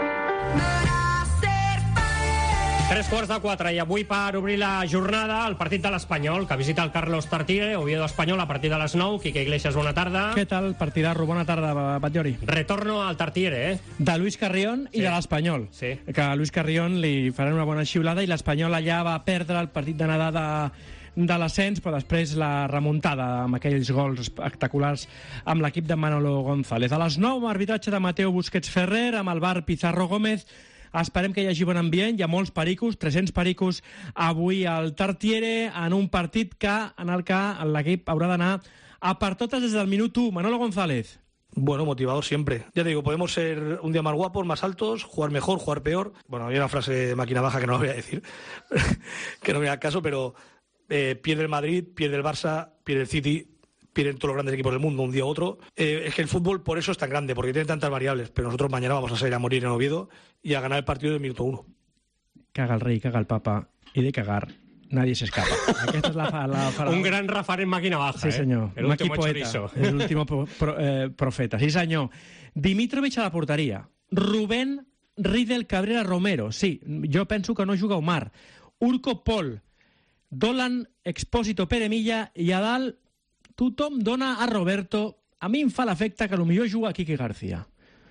Tres quarts de quatre i avui per obrir la jornada el partit de l'Espanyol que visita el Carlos Tartiere, Oviedo Espanyol a partir de les nou. Quique Iglesias, bona tarda. Què tal, partidarro? Bona tarda, Batllori. Retorno al Tartiere, eh? De Luis Carrión i Sí. de l'Espanyol. Sí. Que a Luis Carrión li faran una bona xiulada i l'Espanyol allà va perdre el partit de nedar de de l'ascens, però després la remuntada amb aquells gols espectaculars amb l'equip de Manolo González. A les nou, arbitratge de Mateo Busquets Ferrer amb el bar Pizarro Gómez. Esperem que hi hagi bon ambient, hi ha molts pericos, tres-cents pericos avui al Tartiere, en un partit que, en el que l'equip haurà d'anar a per totes des del minut u. Manolo González. Bueno, motivador siempre. Ya te digo, podemos ser un día más guapos, más altos, jugar mejor, jugar peor. Bueno, hay una frase de máquina baja que no la voy a decir, que no me da caso, pero eh, pierde el Madrid, pierde el Barça, pierde el City, pierden todos los grandes equipos del mundo un día u otro. Eh, es que el fútbol por eso es tan grande, porque tiene tantas variables, pero nosotros mañana vamos a salir a morir en Oviedo y a ganar el partido del minuto uno. Caga el rei, caga el papa, i de cagar nadie se escapa. Aquesta és la, la, la Un gran referent màquina baja, sí, senyor. eh? El Un último poeta, chorizo. el último pro, pro, eh, profeta. Sí, senyor. Dimitrovic a la porteria. Rubén Riedel Cabrera Romero. Sí, jo penso que no juga Omar. Urco Pol. Dolan Expósito Pere Milla i a dalt tothom dona a Roberto. A mi em fa l'efecte que potser juga Quique García.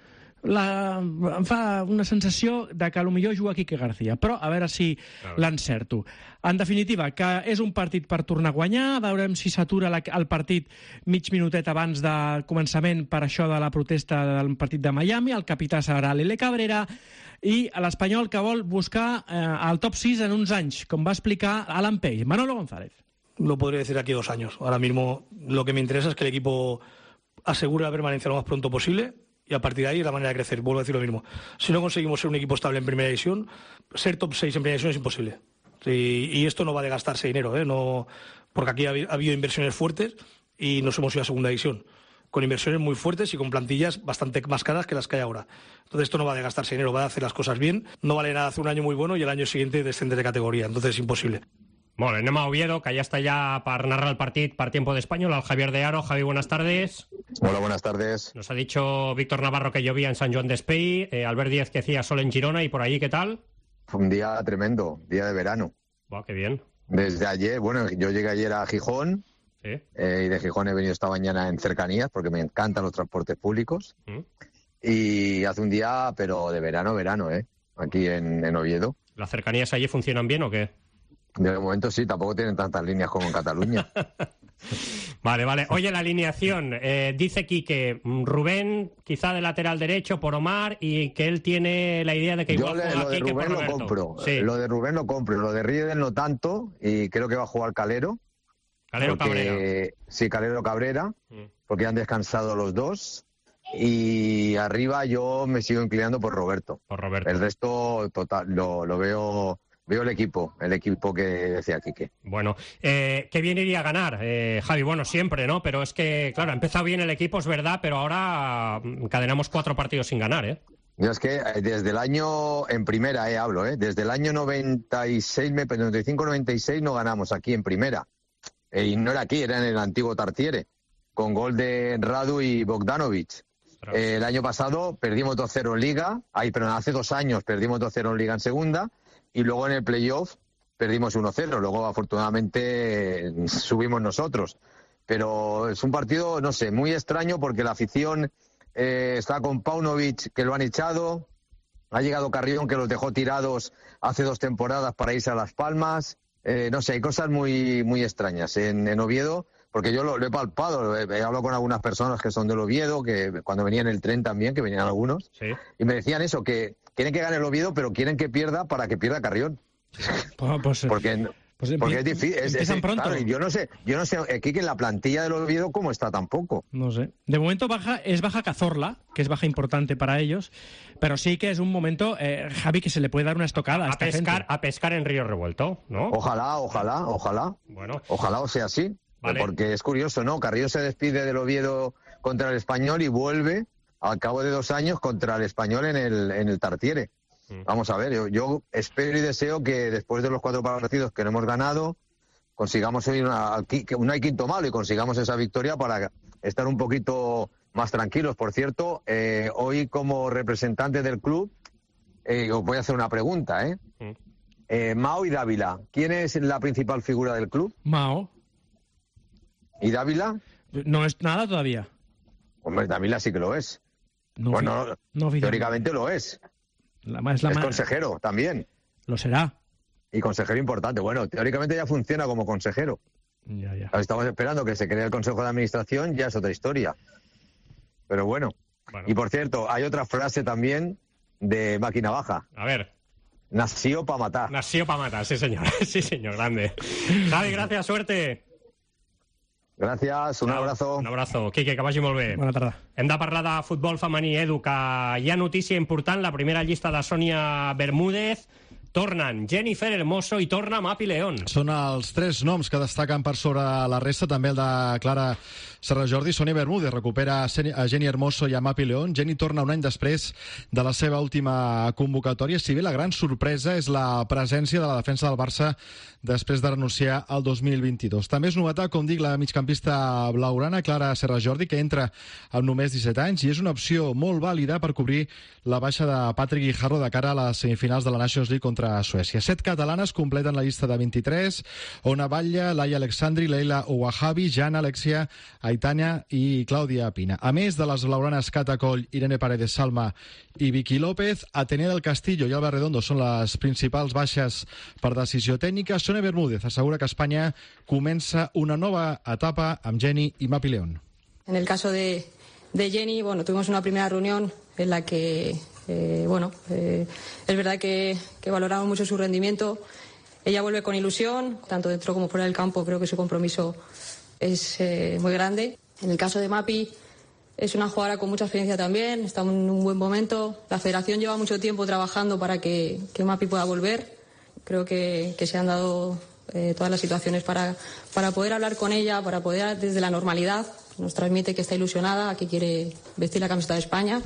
La, em fa una sensació de que potser juga Quique García, però a veure si l'encerto. En definitiva, que és un partit per tornar a guanyar, veurem si s'atura el partit mig minutet abans del començament per això de la protesta del partit de Miami. El capità serà l'Ele Cabrera i l'Espanyol que vol buscar eh, el top sis en uns anys, com va explicar Alan Page. Manolo González. Lo podría decir aquí dos años. Ahora mismo lo que me interesa es que el equipo asegure la permanencia lo más pronto posible y a partir de ahí es la manera de crecer. Vuelvo a decir lo mismo. Si no conseguimos ser un equipo estable en primera división, ser top seis en primera división es imposible. Y, y esto no va de gastarse dinero, ¿eh? No, porque aquí ha, ha habido inversiones fuertes y nos hemos ido a segunda división, con inversiones muy fuertes y con plantillas bastante más caras que las que hay ahora. Entonces esto no va de gastarse dinero, va de hacer las cosas bien. No vale nada hacer un año muy bueno y el año siguiente descender de categoría. Entonces es imposible. Bueno, anem a Oviedo, que ya está ya para narrar el partido para Tiempo de Español, al Javier de Aro. Javi, buenas tardes. Hola, buenas tardes. Nos ha dicho Víctor Navarro que llovía en San Joan d'Espí, eh, Albert Díaz que hacía sol en Girona, y por allí, ¿qué tal? Fue un día tremendo, día de verano. Buah, qué bien. Desde ayer, bueno, yo llegué ayer a Gijón, sí. eh, y de Gijón he venido esta mañana en cercanías, porque me encantan los transportes públicos. ¿Mm? Y hace un día, pero de verano, verano, ¿eh? Aquí en, en Oviedo. ¿Las cercanías allí funcionan bien o qué? De momento sí, tampoco tienen tantas líneas como en Cataluña. Vale, vale. Oye, la alineación. Eh, dice Quique, Rubén quizá de lateral derecho por Omar y que él tiene la idea de que igual Yo le, juega lo de Quique por Rubén lo Roberto. compro. Sí. Lo de Rubén lo compro. Lo de Riedel no tanto. Y creo que va a jugar Calero. Calero porque, Cabrera. Sí, Calero Cabrera. Mm. Porque han descansado los dos. Y arriba yo me sigo inclinando por Roberto. Por Roberto. El resto total lo, lo veo... Veo el equipo, el equipo que decía Quique. Bueno, eh, qué bien iría a ganar, eh, Javi. Bueno, siempre, ¿no? Pero es que, claro, ha empezado bien el equipo, es verdad, pero ahora encadenamos cuatro partidos sin ganar, ¿eh? Yo es que desde el año, en primera, eh, hablo, ¿eh? Desde el año noventa y seis, noventa y cinco noventa y seis no ganamos aquí en primera. Eh, y no era aquí, era en el antiguo Tartiere, con gol de Radu y Bogdanovic. Eh, el año pasado perdimos dos cero en Liga, ay, pero hace dos años perdimos dos cero en Liga en segunda. Y luego en el playoff perdimos uno cero. Luego, afortunadamente, subimos nosotros. Pero es un partido, no sé, muy extraño porque la afición eh, está con Paunovic, que lo han echado. Ha llegado Carrión, que los dejó tirados hace dos temporadas para irse a Las Palmas. Eh, no sé, hay cosas muy muy extrañas en, en Oviedo, porque yo lo, lo he palpado, he, he hablado con algunas personas que son del Oviedo, que cuando venía en el tren también, que venían algunos, sí. y me decían eso, que quieren que gane el Oviedo, pero quieren que pierda para que pierda Carrión. Pues, porque pues, porque es difícil. Es, empiezan es, pronto. Claro, y yo no sé, yo no sé aquí que en la plantilla del Oviedo cómo está tampoco. No sé. De momento baja, es baja Cazorla, que es baja importante para ellos, pero sí que es un momento, eh, Javi, que se le puede dar una estocada a, a esta pescar, gente. a pescar en Río Revuelto, ¿no? Ojalá, ojalá, ojalá. Bueno. Ojalá o sea así. Vale. Porque es curioso, ¿no? Carrillo se despide del Oviedo contra el Español y vuelve al cabo de dos años contra el Español en el, en el Tartiere. Mm. Vamos a ver, yo, yo espero y deseo que después de los cuatro partidos que no hemos ganado, consigamos hoy una, no hay quinto malo y consigamos esa victoria para estar un poquito más tranquilos. Por cierto, eh, hoy como representante del club, eh, os voy a hacer una pregunta, ¿eh? Mm. eh Mao y Dávila, ¿quién es la principal figura del club? Mao. ¿Y Dávila? No es nada todavía. Hombre, Dávila sí que lo es. No, bueno, no, teóricamente lo es. La, es la es ma... consejero también. Lo será. Y consejero importante. Bueno, teóricamente ya funciona como consejero. Ya, ya. Estamos esperando que se cree el Consejo de Administración, ya es otra historia. Pero bueno. bueno. Y por cierto, hay otra frase también de Máquina Baja. A ver. Nació pa' matar. Nació pa' matar, sí señor. Sí señor, grande. Javi, gracias, suerte. Gràcies, un abrazo. Un abrazo. Quique, que vagi molt bé. Bona tarda. Hem de parlar de futbol femení, Edu, que hi ha notícia important, la primera llista de Sònia Bermúdez. Tornen Jennifer Hermoso i torna Mapi León. Són els tres noms que destaquen per sobre la resta, també el de Clara Serra Jordi. Sònia Bermúdez recupera a Jenny Hermoso i a Mapi León. Jenny torna un any després de la seva última convocatòria, si bé la gran sorpresa és la presència de la defensa del Barça després de renunciar al dos mil vint-i-dos. També és novetat, com dic, la migcampista blaugrana Clara Serra Jordi, que entra amb només disset anys i és una opció molt vàlida per cobrir la baixa de Patrick Guijarro de cara a les semifinals de la Nations League contra a Suècia. Set catalanes completen la llista de vint-i-tres: Ona Batlle, Laia Alexandri, Leila Ouahabi, Jana, Alexia, Aitana i Clàudia Pina. A més de les blaugranes Cata Coll, Irene Paredes Salma i Vicky López, Atenea del Castillo i Alba Redondo són les principals baixes per decisió tècnica. Sònia Bermúdez assegura que Espanya comença una nova etapa amb Jenny y Mapi León. En el caso de, de Jenny, bueno, tuvimos una primera reunión en la que Eh, bueno, eh, es verdad que, que valoramos mucho su rendimiento. Ella vuelve con ilusión, tanto dentro como fuera del campo. Creo que su compromiso es eh, muy grande. En el caso de Mapi, es una jugadora con mucha experiencia también, está en un buen momento. La federación lleva mucho tiempo trabajando para que, que Mapi pueda volver. Creo que, que se han dado eh, todas las situaciones para, para poder hablar con ella, para poder, desde la normalidad, nos transmite que está ilusionada, que quiere vestir la camiseta de España.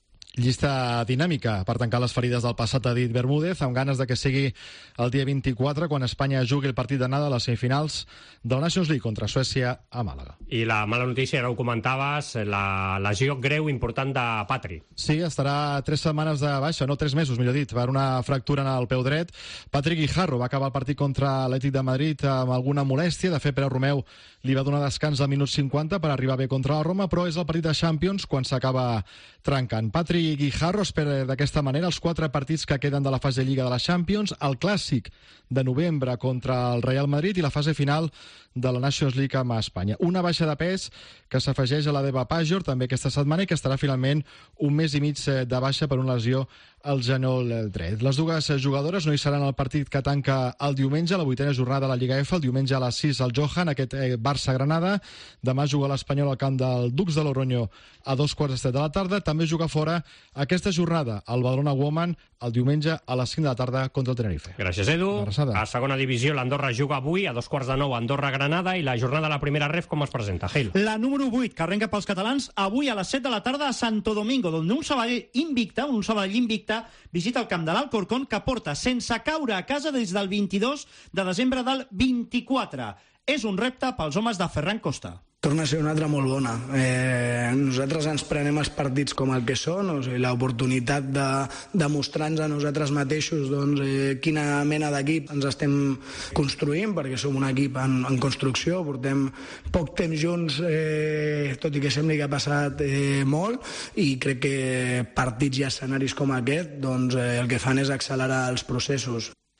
Llista dinàmica per tancar les ferides del passat, ha dit Bermúdez, amb ganes de que sigui el dia vint-i-quatre, quan Espanya jugui el partit d'anada a les semifinals de la Nations League contra Suècia a Màlaga. I la mala notícia, ara ho comentaves, la lesió greu important de Patri. Sí, estarà tres setmanes de baixa, no tres mesos, millor dit, per una fractura en el peu dret. Patrick Guijarro va acabar el partit contra l'Atlètic de Madrid amb alguna molèstia. De fet, Pere Romeu li va donar descans al minut cinquanta per arribar bé contra la Roma, però és el partit de Champions quan s'acaba trencant. Patrick Guijarro espera d'aquesta manera els quatre partits que queden de la fase de Lliga de la Champions, el Clàssic de novembre contra el Real Madrid i la fase final de la Nations League amb Espanya. Una baixa de pes que s'afegeix a la d'Eva Pajor també aquesta setmana i que estarà finalment un mes i mig de baixa per una lesió al genoll dret. Les dues jugadores no hi seran al partit que tanca el diumenge, la vuitena jornada de la Lliga F, el diumenge a les sis al Johan, aquest Barça-Granada. Demà juga l'Espanyol al camp del Dux de Logroño a dos quarts de set de la tarda. També juga fora aquesta jornada el Badalona Woman el diumenge a les cinc de la tarda contra el Tenerife. Gràcies, Edu. A segona divisió, l'Andorra juga avui a dos quarts de nou Andorra-Granada, i la jornada de la primera ref com es presenta, Gil? La número vuit, que arrenca pels catalans avui a les set de la tarda a Santo Domingo, on un Sabadell invicte, un Sabadell invicte, visita el camp de l'Alcorcón, que porta sense caure a casa des del vint-i-dos de desembre del vint-i-quatre. És un repte pels homes de Ferran Costa. Torna a ser una altra molt bona. Eh, nosaltres ens prenem els partits com el que són, o sigui, l'oportunitat de demostrar-nos a nosaltres mateixos doncs, eh, quina mena d'equip ens estem construint, perquè som un equip en, en construcció, portem poc temps junts, eh, tot i que sembli que ha passat eh, molt, i crec que partits i escenaris com aquest doncs, eh, el que fan és accelerar els processos.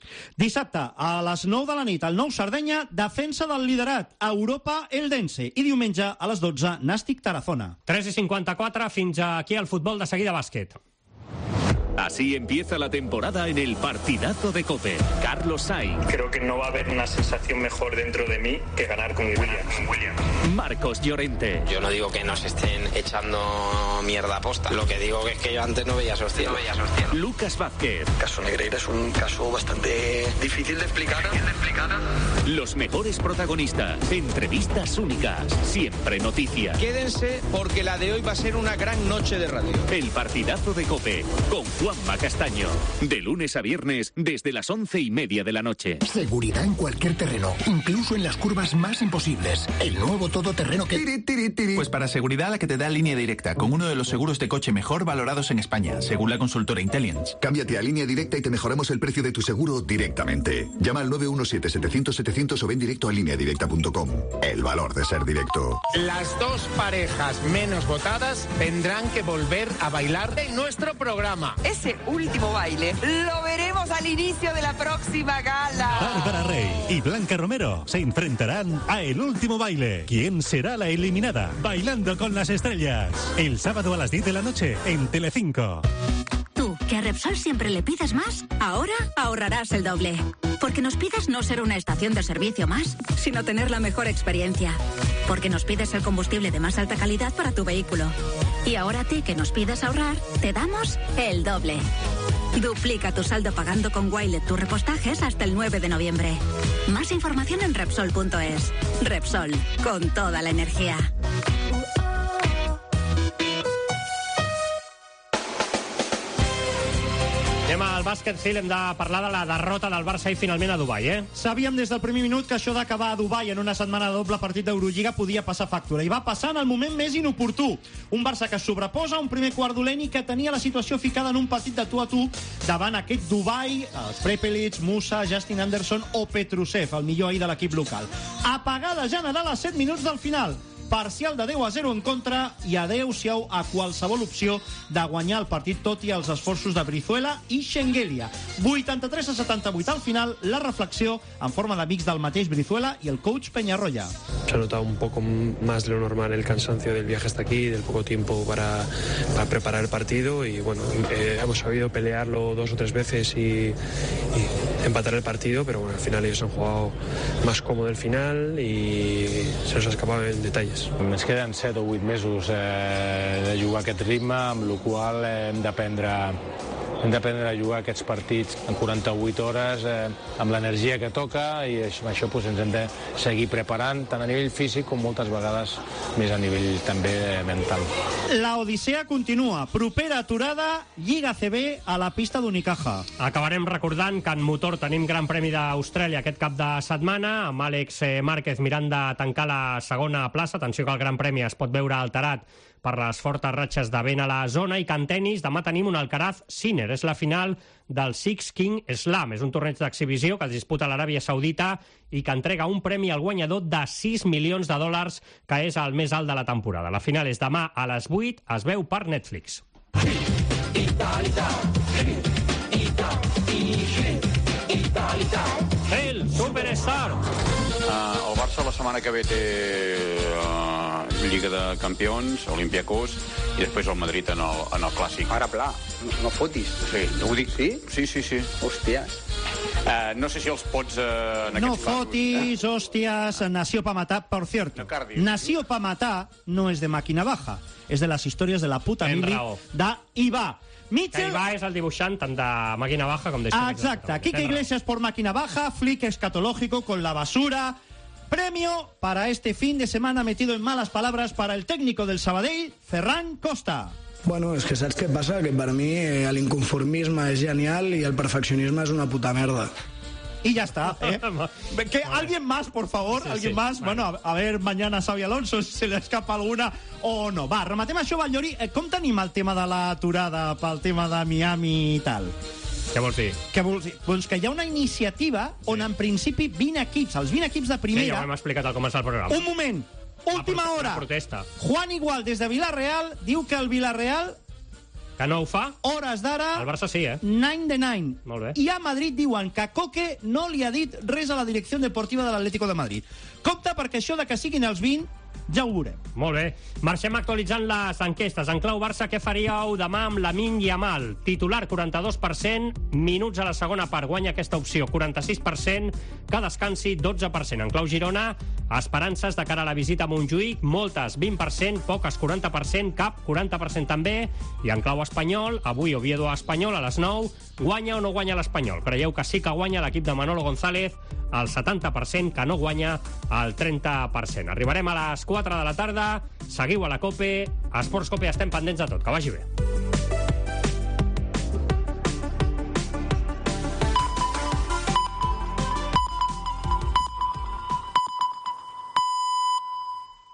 Dissabte, a les nou de la nit, el Nou Sardenya, defensa del liderat, Europa Eldense. I diumenge, a les dotze, Nàstic Tarazona. tres i cinquanta-quatre, fins aquí el futbol, de seguida bàsquet. Así empieza la temporada en el partidazo de COPE. Carlos Sainz. Creo que no va a haber una sensación mejor dentro de mí que ganar con Williams. Marcos Llorente. Yo no digo que nos estén echando mierda a posta. Lo que digo es que yo antes no veía esos cielos. No veía esos cielos. Lucas Vázquez. El caso Negreira es un caso bastante difícil de explicar. Difícil de explicar. Los mejores protagonistas. Entrevistas únicas. Siempre noticias. Quédense porque la de hoy va a ser una gran noche de radio. El partidazo de COPE con Juanma Castaño. De lunes a viernes desde las once y media de la noche. Seguridad en cualquier terreno, incluso en las curvas más imposibles. El nuevo todoterreno que... Tiri, tiri, tiri. Pues para seguridad la que te da Línea Directa, con uno de los seguros de coche mejor valorados en España, según la consultora Intelligence. Cámbiate a Línea Directa y te mejoramos el precio de tu seguro directamente. Llama al nueve uno siete, setecientos, setecientos o ven directo a línea directa punto com. El valor de ser directo. Las dos parejas menos votadas tendrán que volver a bailar en nuestro programa. Ese último baile lo veremos al inicio de la próxima gala. Bárbara Rey y Blanca Romero se enfrentarán a El Último Baile. ¿Quién será la eliminada? Bailando con las estrellas. El sábado a las diez de la noche en Telecinco. Tú, que a Repsol siempre le pides más, ahora ahorrarás el doble. Porque nos pides no ser una estación de servicio más, sino tener la mejor experiencia. Porque nos pides el combustible de más alta calidad para tu vehículo. Y ahora a ti, que nos pides ahorrar, te damos el doble. Duplica tu saldo pagando con Wilet tus repostajes hasta el nueve de noviembre. Más información en Repsol punto es. Repsol, con toda la energía. Anem al bàsquet, sí, hem de parlar de la derrota del Barça i finalment a Dubai, eh? Sabíem des del primer minut que això d'acabar a Dubai en una setmana de doble partit d'Eurolliga podia passar factura, i va passar en el moment més inoportú. Un Barça que es sobreposa, un primer quart dolent i que tenia la situació ficada en un partit de tu a tu davant aquest Dubai, els Prepelic, Musa, Justin Anderson o Petrusev, el millor ahir de l'equip local. Apagada general a set minuts del final. Parcial de deu a zero en contra i adeu-siau a qualsevol opció de guanyar el partit, tot i els esforços de Brizuela i Schengelia. vuitanta-tres a setanta-vuit al final, la reflexió en forma d'amics del mateix Brizuela i el coach Peñarroya. Se ha notado un poco más de lo normal el cansancio del viaje hasta aquí, del poco tiempo para, para preparar el partido y bueno, eh, hemos sabido pelearlo dos o tres veces y, y empatar el partido, pero bueno, al final ellos han jugado más cómodo el final y se nos ha escapado en detalles. Ens queden set o vuit mesos eh, de jugar aquest ritme, amb la qual eh, hem d'aprendre hem d'aprendre a jugar aquests partits en quaranta-vuit hores eh, amb l'energia que toca i amb això doncs, ens hem de seguir preparant tant a nivell físic com moltes vegades més a nivell també mental. La odissea continua. Propera aturada, Lliga A C B a la pista d'Unicaja. Acabarem recordant que en motor tenim Gran Premi d'Austràlia aquest cap de setmana, amb Àlex Márquez mirant de tancar la segona plaça. Atenció que el Gran Premi es pot veure alterat per les fortes ratxes de vent a la zona, i que en tenis demà tenim un Alcaraz Sinner. És la final del Six King Slam. És un torneig d'exhibició que es disputa a l'Aràbia Saudita i que entrega un premi al guanyador de sis milions de dòlars, que és el més alt de la temporada. La final és demà a les vuit, es veu per Netflix. El Superstar. Uh, el Barça la setmana que ve té uh, Lliga de Campions, Olympiacos, i després el Madrid en el, en el Clàssic. Ara, pla, no, no fotis. Sí, ho dic. Sí? Sí, sí, sí. Hòstia. Uh, no sé si els pots uh, en no aquests casos. fotis, hostias, nació pa matar. Por cierto, no nació pa matar no es de máquina baja, es de las historias de la puta Ten mili raó. d'Ibà. Mitchell... Que Ibà és el dibuixant tant de Màquina Baja com de... Ah, exacte. Quique Iglesias por Máquina Baja, flick escatológico con la basura. Premio para este fin de semana metido en malas palabras para el técnico del Sabadell, Ferran Costa. Bueno, és que saps què passa? Que per mi eh, l'inconformisme és genial i el perfeccionisme és una puta merda. Y ya está, ¿eh? Que alguien más, por favor, sí, alguien sí, más. Vale. Bueno, a, a ver mañana Xavi Alonso si se le escapa alguna o no. Va, rematem això, Vallllori. Eh, com tenim el tema de l'aturada pel tema de Miami i tal? Què vols dir? Què vols dir? Doncs que hi ha una iniciativa sí. on en principi vint equips, els vint equips de primera... Sí, ja ho hem explicat al començar el programa. Un moment, última hora. Protesta. Juan Igual, des de Villarreal, diu que el Villarreal Que no ho fa? Hores d'ara... El Barça sí, eh? Nine de nine. Molt bé. I a Madrid diuen que Coque no li ha dit res a la direcció deportiva de l'Atlético de Madrid. Compte, perquè això de que siguin els vint ja ho veurem. Molt bé. Marxem actualitzant les enquestes. En clau Barça, què faríeu demà amb Lamine Yamal? Titular, quaranta-dos per cent. Minuts a la segona part. Guanya aquesta opció, quaranta-sis per cent. Que descansi, dotze per cent. En clau Girona, esperances de cara a la visita a Montjuïc. Moltes, vint per cent. Poques, quaranta per cent. Cap, quaranta per cent també. I en clau Espanyol, avui Oviedo a Espanyol a les nou. Guanya o no guanya l'Espanyol? Creieu que sí que guanya l'equip de Manolo González? El setanta per cent, que no guanya el trenta per cent. Arribarem a les quatre de la tarda. Seguiu a la COPE. A Esports COPE estem pendents de tot. Que vagi bé.